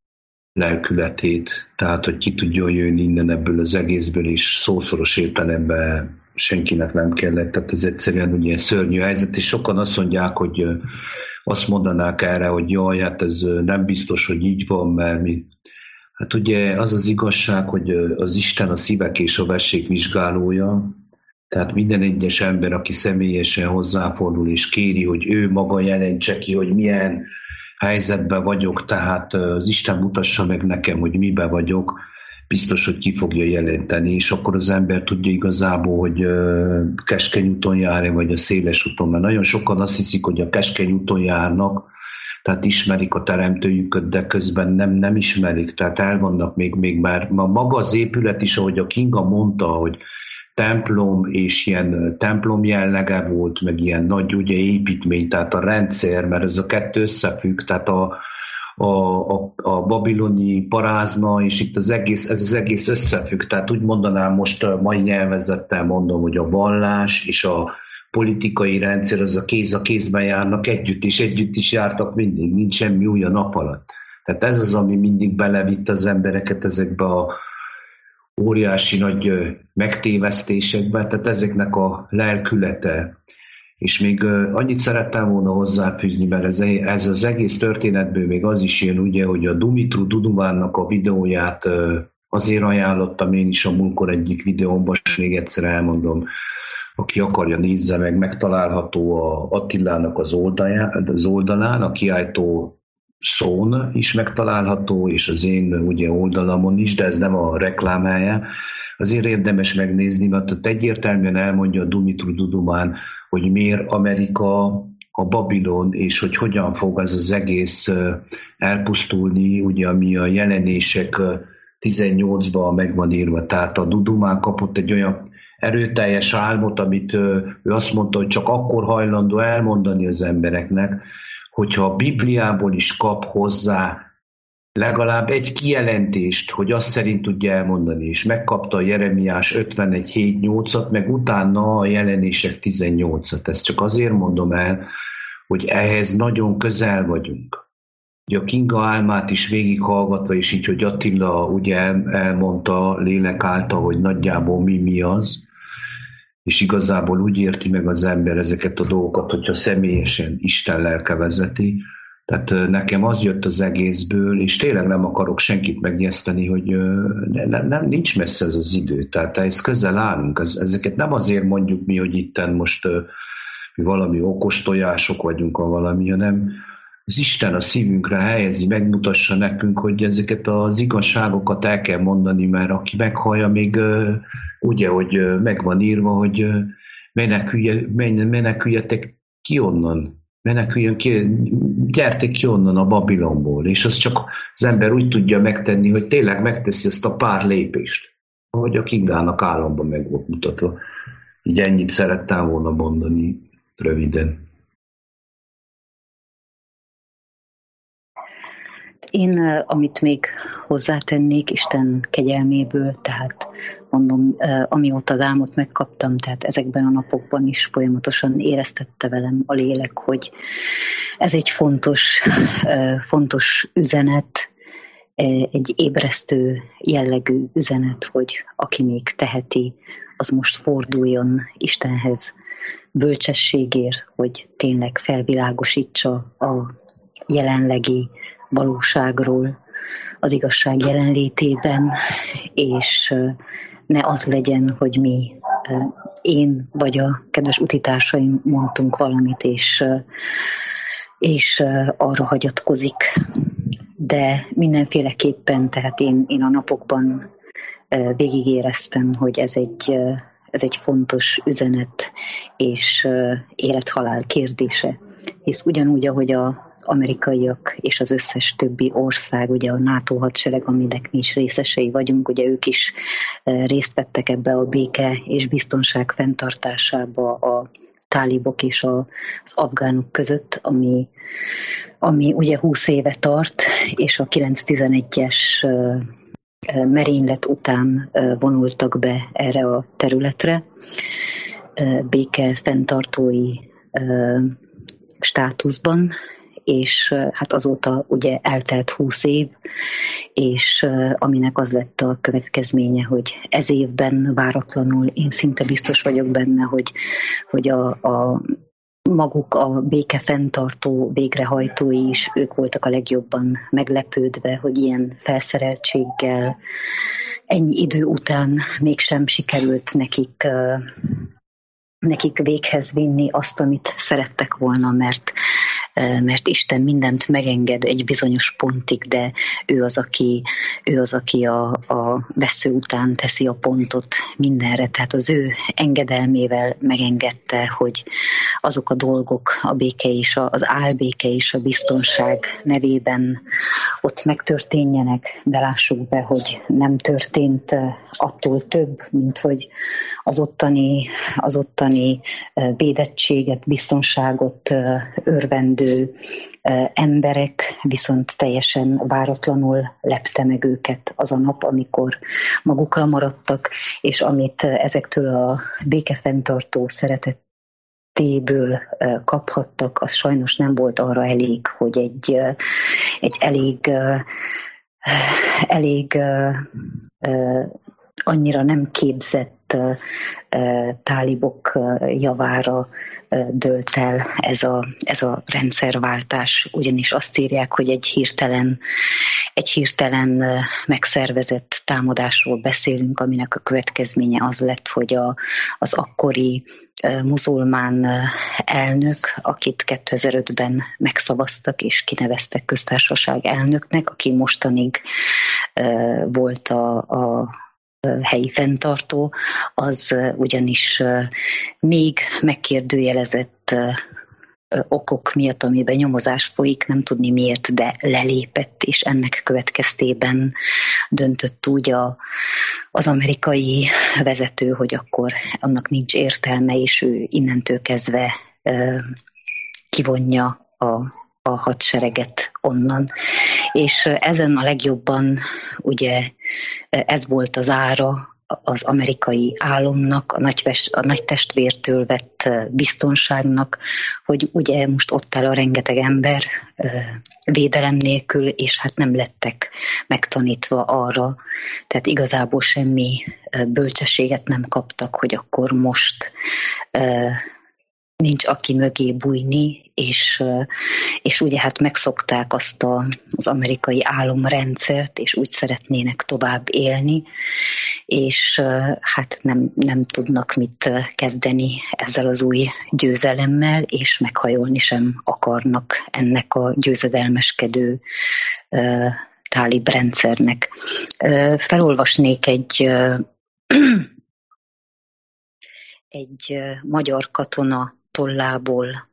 [SPEAKER 3] lelkületét, tehát, hogy ki tudjon jönni innen ebből az egészből, és szószoros értelemben senkinek nem kellett. Tehát ez egyszerűen ugye szörnyű helyzet, és sokan azt mondják, hogy azt mondanák erre, hogy jaj, hát ez nem biztos, hogy így van, mert mi... Hát ugye az az igazság, hogy az Isten a szívek és a vessék vizsgálója, tehát minden egyes ember, aki személyesen hozzáfordul és kéri, hogy ő maga jelentse ki, hogy milyen helyzetben vagyok, tehát az Isten mutassa meg nekem, hogy miben vagyok, biztos, hogy ki fogja jelenteni, és akkor az ember tudja igazából, hogy keskeny úton jár-e, vagy a széles úton, mert nagyon sokan azt hiszik, hogy a keskeny úton járnak, tehát ismerik a teremtőjüket, de közben nem, nem ismerik, tehát el vannak még, még már maga az épület is, ahogy a Kinga mondta, hogy templom és ilyen templom jellege volt, meg ilyen nagy ugye építmény, tehát a rendszer, mert ez a kettő összefügg, tehát a, a, a, a babiloni parázna, és itt az egész, ez az egész összefügg, tehát úgy mondanám most a mai nyelvezettel mondom, hogy a vallás és a politikai rendszer, az a kéz a kézben járnak együtt, és együtt is jártak mindig, nincs semmi új a nap alatt. Tehát ez az, ami mindig belevitt az embereket ezekbe a óriási nagy megtévesztésekbe, tehát ezeknek a lelkülete. És még annyit szerettem volna hozzáfűzni, mert ez, ez az egész történetből még az is jön, ugye, hogy a Dumitru Duduvánnak a videóját azért ajánlottam én is a múltkor egyik videómban, és még egyszer elmondom, aki akarja, nézze meg, megtalálható a Attilának az oldalán, az oldalán, a kiáltó szón is megtalálható, és az én ugye oldalamon is, de ez nem a reklámhelye. Azért érdemes megnézni, mert ott egyértelműen elmondja a Dumitru Dudumán, hogy miért Amerika a Babilon, és hogy hogyan fog ez az egész elpusztulni, ugye ami a Jelenések tizennyolcban meg van írva. Tehát a Dudumán kapott egy olyan erőteljes álmot, amit ő azt mondta, hogy csak akkor hajlandó elmondani az embereknek, hogyha a Bibliából is kap hozzá legalább egy kijelentést, hogy azt szerint tudja elmondani, és megkapta a Jeremiás ötvenegy hét nyolcat, meg utána a Jelenések tizennyolcat. Ezt csak azért mondom el, hogy ehhez nagyon közel vagyunk. Ugye a Kinga álmát is végighallgatva, és így, hogy Attila ugye elmondta lélek által, hogy nagyjából mi mi az, és igazából úgy érti meg az ember ezeket a dolgokat, hogyha személyesen Isten lelke vezeti. Tehát nekem az jött az egészből, és tényleg nem akarok senkit megijeszteni, hogy nem, nem, nincs messze ez az idő. Tehát ez közel állunk. Ez, ezeket nem azért mondjuk mi, hogy itten most mi valami okos tojások vagyunk, a valami, hanem az Isten a szívünkre helyezi, megmutassa nekünk, hogy ezeket az igazságokat el kell mondani, mert aki meghallja, még ugye, hogy meg van írva, hogy menekülje, meneküljetek ki onnan, meneküljön ki, gyertek ki onnan a Babilonból, és az csak az ember úgy tudja megtenni, hogy tényleg megteszi ezt a pár lépést, ahogy a Kingának államban meg volt mutatva. Így ennyit szerettem volna mondani röviden.
[SPEAKER 2] Én, amit még hozzátennék Isten kegyelméből, tehát mondom, amióta az álmot megkaptam, tehát ezekben a napokban is folyamatosan éreztette velem a lélek, hogy ez egy fontos, fontos üzenet, egy ébresztő jellegű üzenet, hogy aki még teheti, az most forduljon Istenhez bölcsességért, hogy tényleg felvilágosítsa a jelenlegi valóságról, az igazság jelenlétében, és ne az legyen, hogy mi, én vagy a kedves utitársaim mondtunk valamit, és, és arra hagyatkozik. De mindenféleképpen, tehát én, én a napokban végigéreztem, hogy ez egy, ez egy fontos üzenet, és élet-halál kérdése. Hisz ugyanúgy, ahogy az amerikaiak és az összes többi ország, ugye a NATO hadsereg, aminek mi is részesei vagyunk, ugye ők is részt vettek ebbe a béke és biztonság fenntartásába a tálibok és az afgánok között, ami, ami ugye húsz éve tart, és a kilenc tizenegyes merénylet után vonultak be erre a területre. Béke fenntartói státuszban, és hát azóta ugye eltelt húsz év, és aminek az lett a következménye, hogy ez évben váratlanul, én szinte biztos vagyok benne, hogy, hogy a, a maguk a béke fenntartó végrehajtói is, ők voltak a legjobban meglepődve, hogy ilyen felszereltséggel ennyi idő után mégsem sikerült nekik nekik véghez vinni azt, amit szerettek volna, mert, mert Isten mindent megenged egy bizonyos pontig, de ő az, aki, ő az, aki a, a vesző után teszi a pontot mindenre. Tehát az ő engedelmével megengedte, hogy azok a dolgok, a béke és a, az álbéke és a biztonság nevében ott megtörténjenek, de lássuk be, hogy nem történt attól több, mint hogy az ottani, az ottani védettséget, biztonságot örvendő emberek viszont teljesen váratlanul lepte meg őket az a nap, amikor magukra maradtak, és amit ezektől a békefenntartó szeretetéből kaphattak, az sajnos nem volt arra elég, hogy egy, egy elég, elég annyira nem képzett úgynevezett tálibok javára dőlt el ez a, ez a rendszerváltás, ugyanis azt írják, hogy egy hirtelen, egy hirtelen megszervezett támadásról beszélünk, aminek a következménye az lett, hogy a, az akkori muzulmán elnök, akit kétezer-ötben megszavaztak és kineveztek köztársaság elnöknek, aki mostanig volt a, a helyi fenntartó, az ugyanis még megkérdőjelezett okok miatt, amiben nyomozás folyik, nem tudni miért, de lelépett, és ennek következtében döntött úgy a, az amerikai vezető, hogy akkor annak nincs értelme, és ő innentől kezdve kivonja a, a hadsereget onnan. És ezen a legjobban ugye ez volt az ára az amerikai álomnak, a nagy, a nagy testvértől vett biztonságnak, hogy ugye most ott áll a rengeteg ember védelem nélkül, és hát nem lettek megtanítva arra, tehát igazából semmi bölcsességet nem kaptak, hogy akkor most nincs aki mögé bújni, és, és ugye hát megszokták azt a, az amerikai álomrendszert, és úgy szeretnének tovább élni, és hát nem, nem tudnak mit kezdeni ezzel az új győzelemmel, és meghajolni sem akarnak ennek a győzedelmeskedő uh, tálib rendszernek. Uh, felolvasnék egy uh, egy uh, magyar katona tollából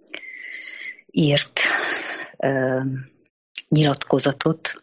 [SPEAKER 2] írt uh, nyilatkozatot,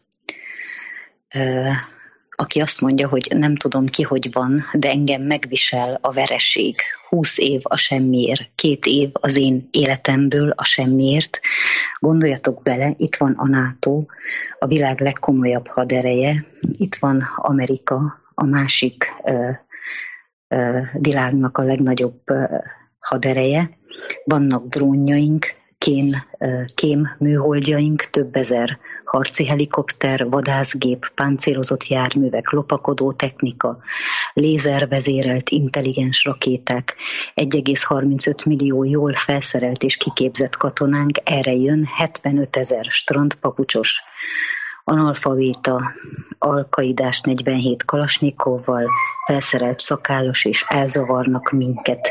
[SPEAKER 2] uh, aki azt mondja, hogy nem tudom ki, hogy van, de engem megvisel a vereség. Húsz év a semmiért, két év az én életemből a semmiért. Gondoljatok bele, itt van a NATO, a világ legkomolyabb hadereje, itt van Amerika, a másik uh, uh, világnak a legnagyobb uh, hadereje, vannak drónjaink, kén, kém műholdjaink, több ezer harci helikopter, vadászgép, páncélozott járművek, lopakodó technika, lézervezérelt intelligens rakéták, egy egész harmincöt millió jól felszerelt és kiképzett katonánk, erre jön hetvenöt ezer strandpapucsos, analfabéta, alkaidás negyvenhét kalasnyikovval, felszerelt szakállas, és elzavarnak minket.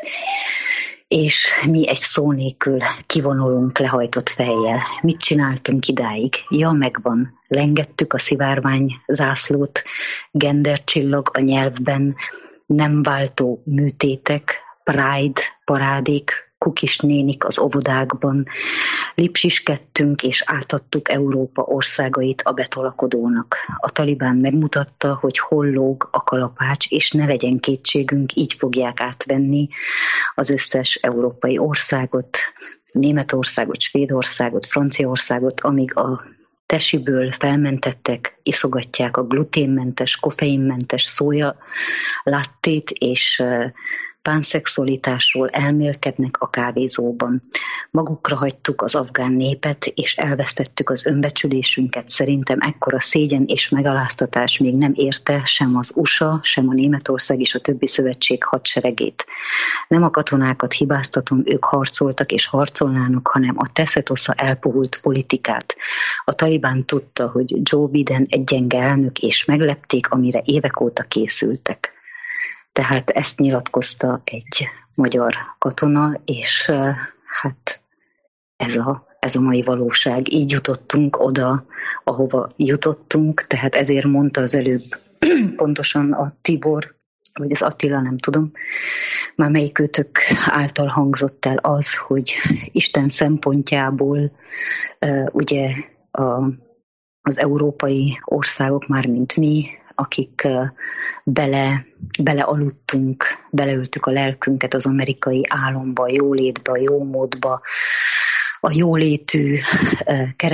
[SPEAKER 2] És mi egy szó nélkül kivonulunk lehajtott fejjel. Mit csináltunk idáig? Ja, megvan. Lengettük a szivárvány zászlót, gendercsillag a nyelvben, nem váltó műtétek, pride, parádék, kukis nénik az óvodákban, lipsiskedtünk és átadtuk Európa országait a betolakodónak. A Talibán megmutatta, hogy hol lóg a kalapács, és ne legyen kétségünk, így fogják átvenni az összes európai országot, Németországot, Svédországot, Franciaországot, amíg a tesiből felmentettek, iszogatják a gluténmentes, koffeinmentes szója lattét, és pánszexualitásról elmélkednek a kávézóban. Magukra hagytuk az afgán népet, és elvesztettük az önbecsülésünket. Szerintem ekkora szégyen és megaláztatás még nem érte sem az u es á, sem a Németország és a többi szövetség hadseregét. Nem a katonákat hibáztatom, ők harcoltak és harcolnának, hanem a teszetosza elpuhult politikát. A Talibán tudta, hogy Joe Biden egy gyenge elnök, és meglepték, amire évek óta készültek. Tehát ezt nyilatkozta egy magyar katona, és hát ez a, ez a mai valóság. Így jutottunk oda, ahova jutottunk, tehát ezért mondta az előbb pontosan a Tibor, vagy az Attila, nem tudom, már melyik őtök által hangzott el az, hogy Isten szempontjából ugye a, az európai országok, már mint mi, akik bele, belealudtunk, beleültük a lelkünket az amerikai álomba, a jólétbe, a jómódba, a jólétű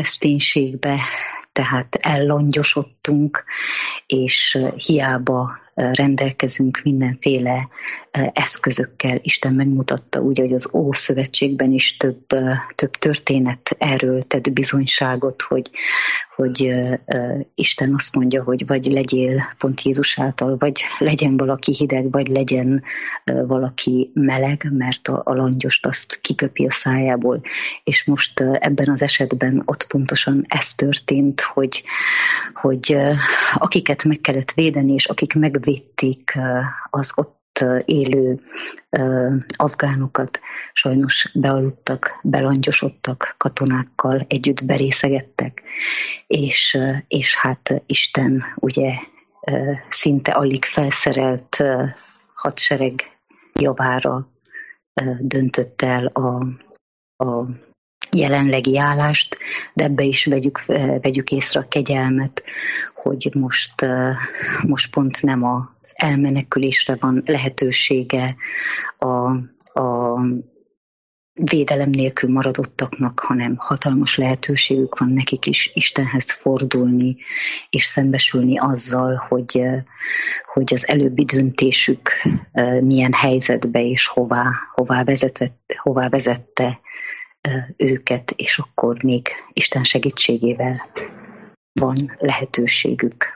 [SPEAKER 2] kereszténységbe, tehát ellangyosodtunk, és hiába rendelkezünk mindenféle eszközökkel. Isten megmutatta, úgy, hogy az Ószövetségben is több, több történet erről tett bizonyságot, hogy, hogy Isten azt mondja, hogy vagy legyél pont Jézus által, vagy legyen valaki hideg, vagy legyen valaki meleg, mert a, a langyost azt kiköpi a szájából. És most ebben az esetben ott pontosan ez történt, hogy, hogy akiket meg kellett védeni, és akik megvédték az ott élő afgánokat, sajnos bealudtak, belangyosodtak, katonákkal együtt berészegettek, és, és hát Isten ugye szinte alig felszerelt hadsereg javára döntött el a, a jelenlegi állást, de ebbe is vegyük, vegyük észre a kegyelmet, hogy most, most pont nem az elmenekülésre van lehetősége a, a védelem nélkül maradottaknak, hanem hatalmas lehetőségük van nekik is Istenhez fordulni, és szembesülni azzal, hogy, hogy az előbbi döntésük milyen helyzetbe és hová, hová, vezetett, hová vezette őket, és akkor még Isten segítségével van lehetőségük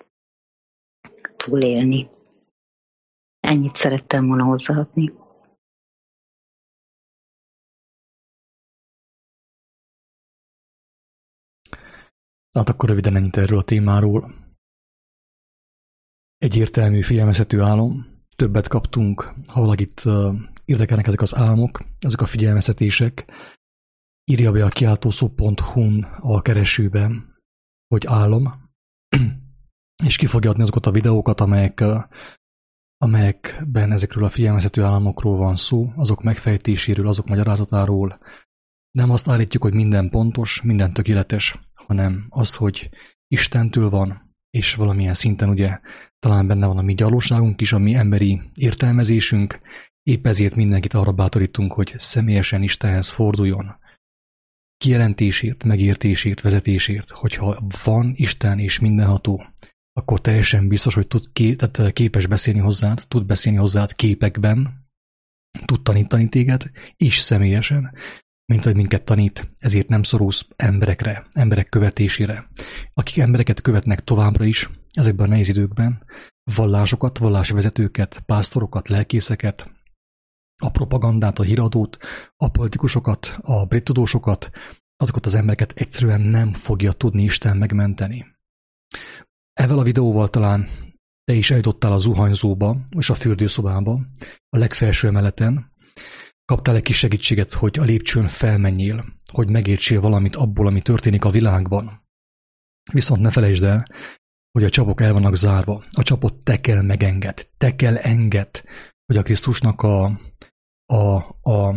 [SPEAKER 2] túlélni. Ennyit szerettem volna hozzáadni.
[SPEAKER 1] Hát akkor röviden ennyit erről a témáról. Egyértelmű, figyelmeztető álom. Többet kaptunk, ha valakit uh, érdekelnek ezek az álmok, ezek a figyelmeztetések, írja be a kiáltószó pont hu-n a keresőben, hogy álom, és ki fogja adni azokat a videókat, amelyek, uh, amelyekben ezekről a figyelmeztető álmokról van szó, azok megfejtéséről, azok magyarázatáról. Nem azt állítjuk, hogy minden pontos, minden tökéletes, hanem azt, hogy Istentől van, és valamilyen szinten ugye talán benne van a mi gyalóságunk is, a mi emberi értelmezésünk, épp ezért mindenkit arra bátorítunk, hogy személyesen Istenhez forduljon. Kijelentésért, megértésért, vezetésért, hogyha van Isten és mindenható, akkor teljesen biztos, hogy tud ké, tehát képes beszélni hozzád, tud beszélni hozzád képekben, tud tanítani téged, és személyesen, mint hogy minket tanít, ezért nem szorulsz emberekre, emberek követésére. Akik embereket követnek továbbra is, ezekben a nehéz időkben, vallásokat, vallásvezetőket, pásztorokat, lelkészeket, a propagandát, a híradót, a politikusokat, a brit tudósokat, azokat az embereket egyszerűen nem fogja tudni Isten megmenteni. Ezzel a videóval talán te is eljutottál a zuhanyzóba és a fürdőszobába, a legfelső emeleten, kaptál egy kis segítséget, hogy a lépcsőn felmenjél, hogy megértsél valamit abból, ami történik a világban. Viszont ne felejtsd el, hogy a csapok el vannak zárva. A csapot te kell megenged, te kell enged, hogy a Krisztusnak a, a, a,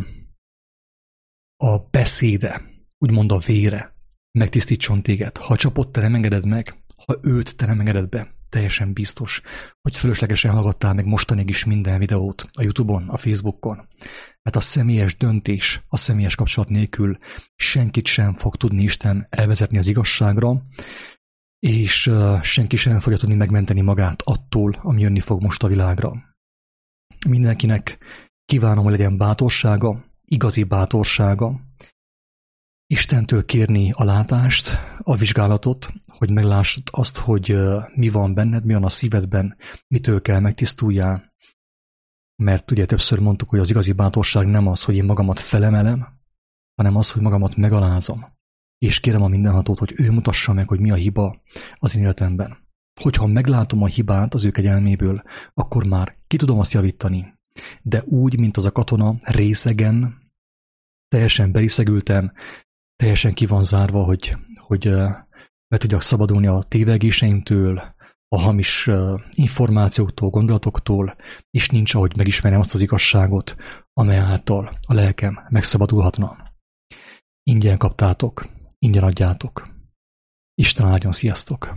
[SPEAKER 1] a beszéde, úgymond a vére megtisztítson téged. Ha a csapot te nem engeded meg, ha őt te nem engeded be, teljesen biztos, hogy fölöslegesen hallgattál meg mostanig is minden videót a YouTube-on, a Facebookon. Mert a személyes döntés, a személyes kapcsolat nélkül senkit sem fog tudni Isten elvezetni az igazságra, és senki sem nem fogja tudni megmenteni magát attól, ami jönni fog most a világra. Mindenkinek kívánom, hogy legyen bátorsága, igazi bátorsága, Istentől kérni a látást, a vizsgálatot, hogy meglássd azt, hogy mi van benned, mi van a szívedben, mitől kell megtisztuljál. Mert ugye többször mondtuk, hogy az igazi bátorság nem az, hogy én magamat felemelem, hanem az, hogy magamat megalázom. És kérem a mindenhatót, hogy ő mutassa meg, hogy mi a hiba az én életemben. Hogyha meglátom a hibát az ő kegyelméből, akkor már ki tudom azt javítani. De úgy, mint az a katona részegen, teljesen beriszegülten, teljesen ki van zárva, hogy, hogy meg tudjak szabadulni a tévegéseimtől, a hamis információktól, gondolatoktól, és nincs, ahogy megismerjem azt az igazságot, amely által a lelkem megszabadulhatna. Ingyen kaptátok, ingyen adjátok. Isten áldjon, sziasztok!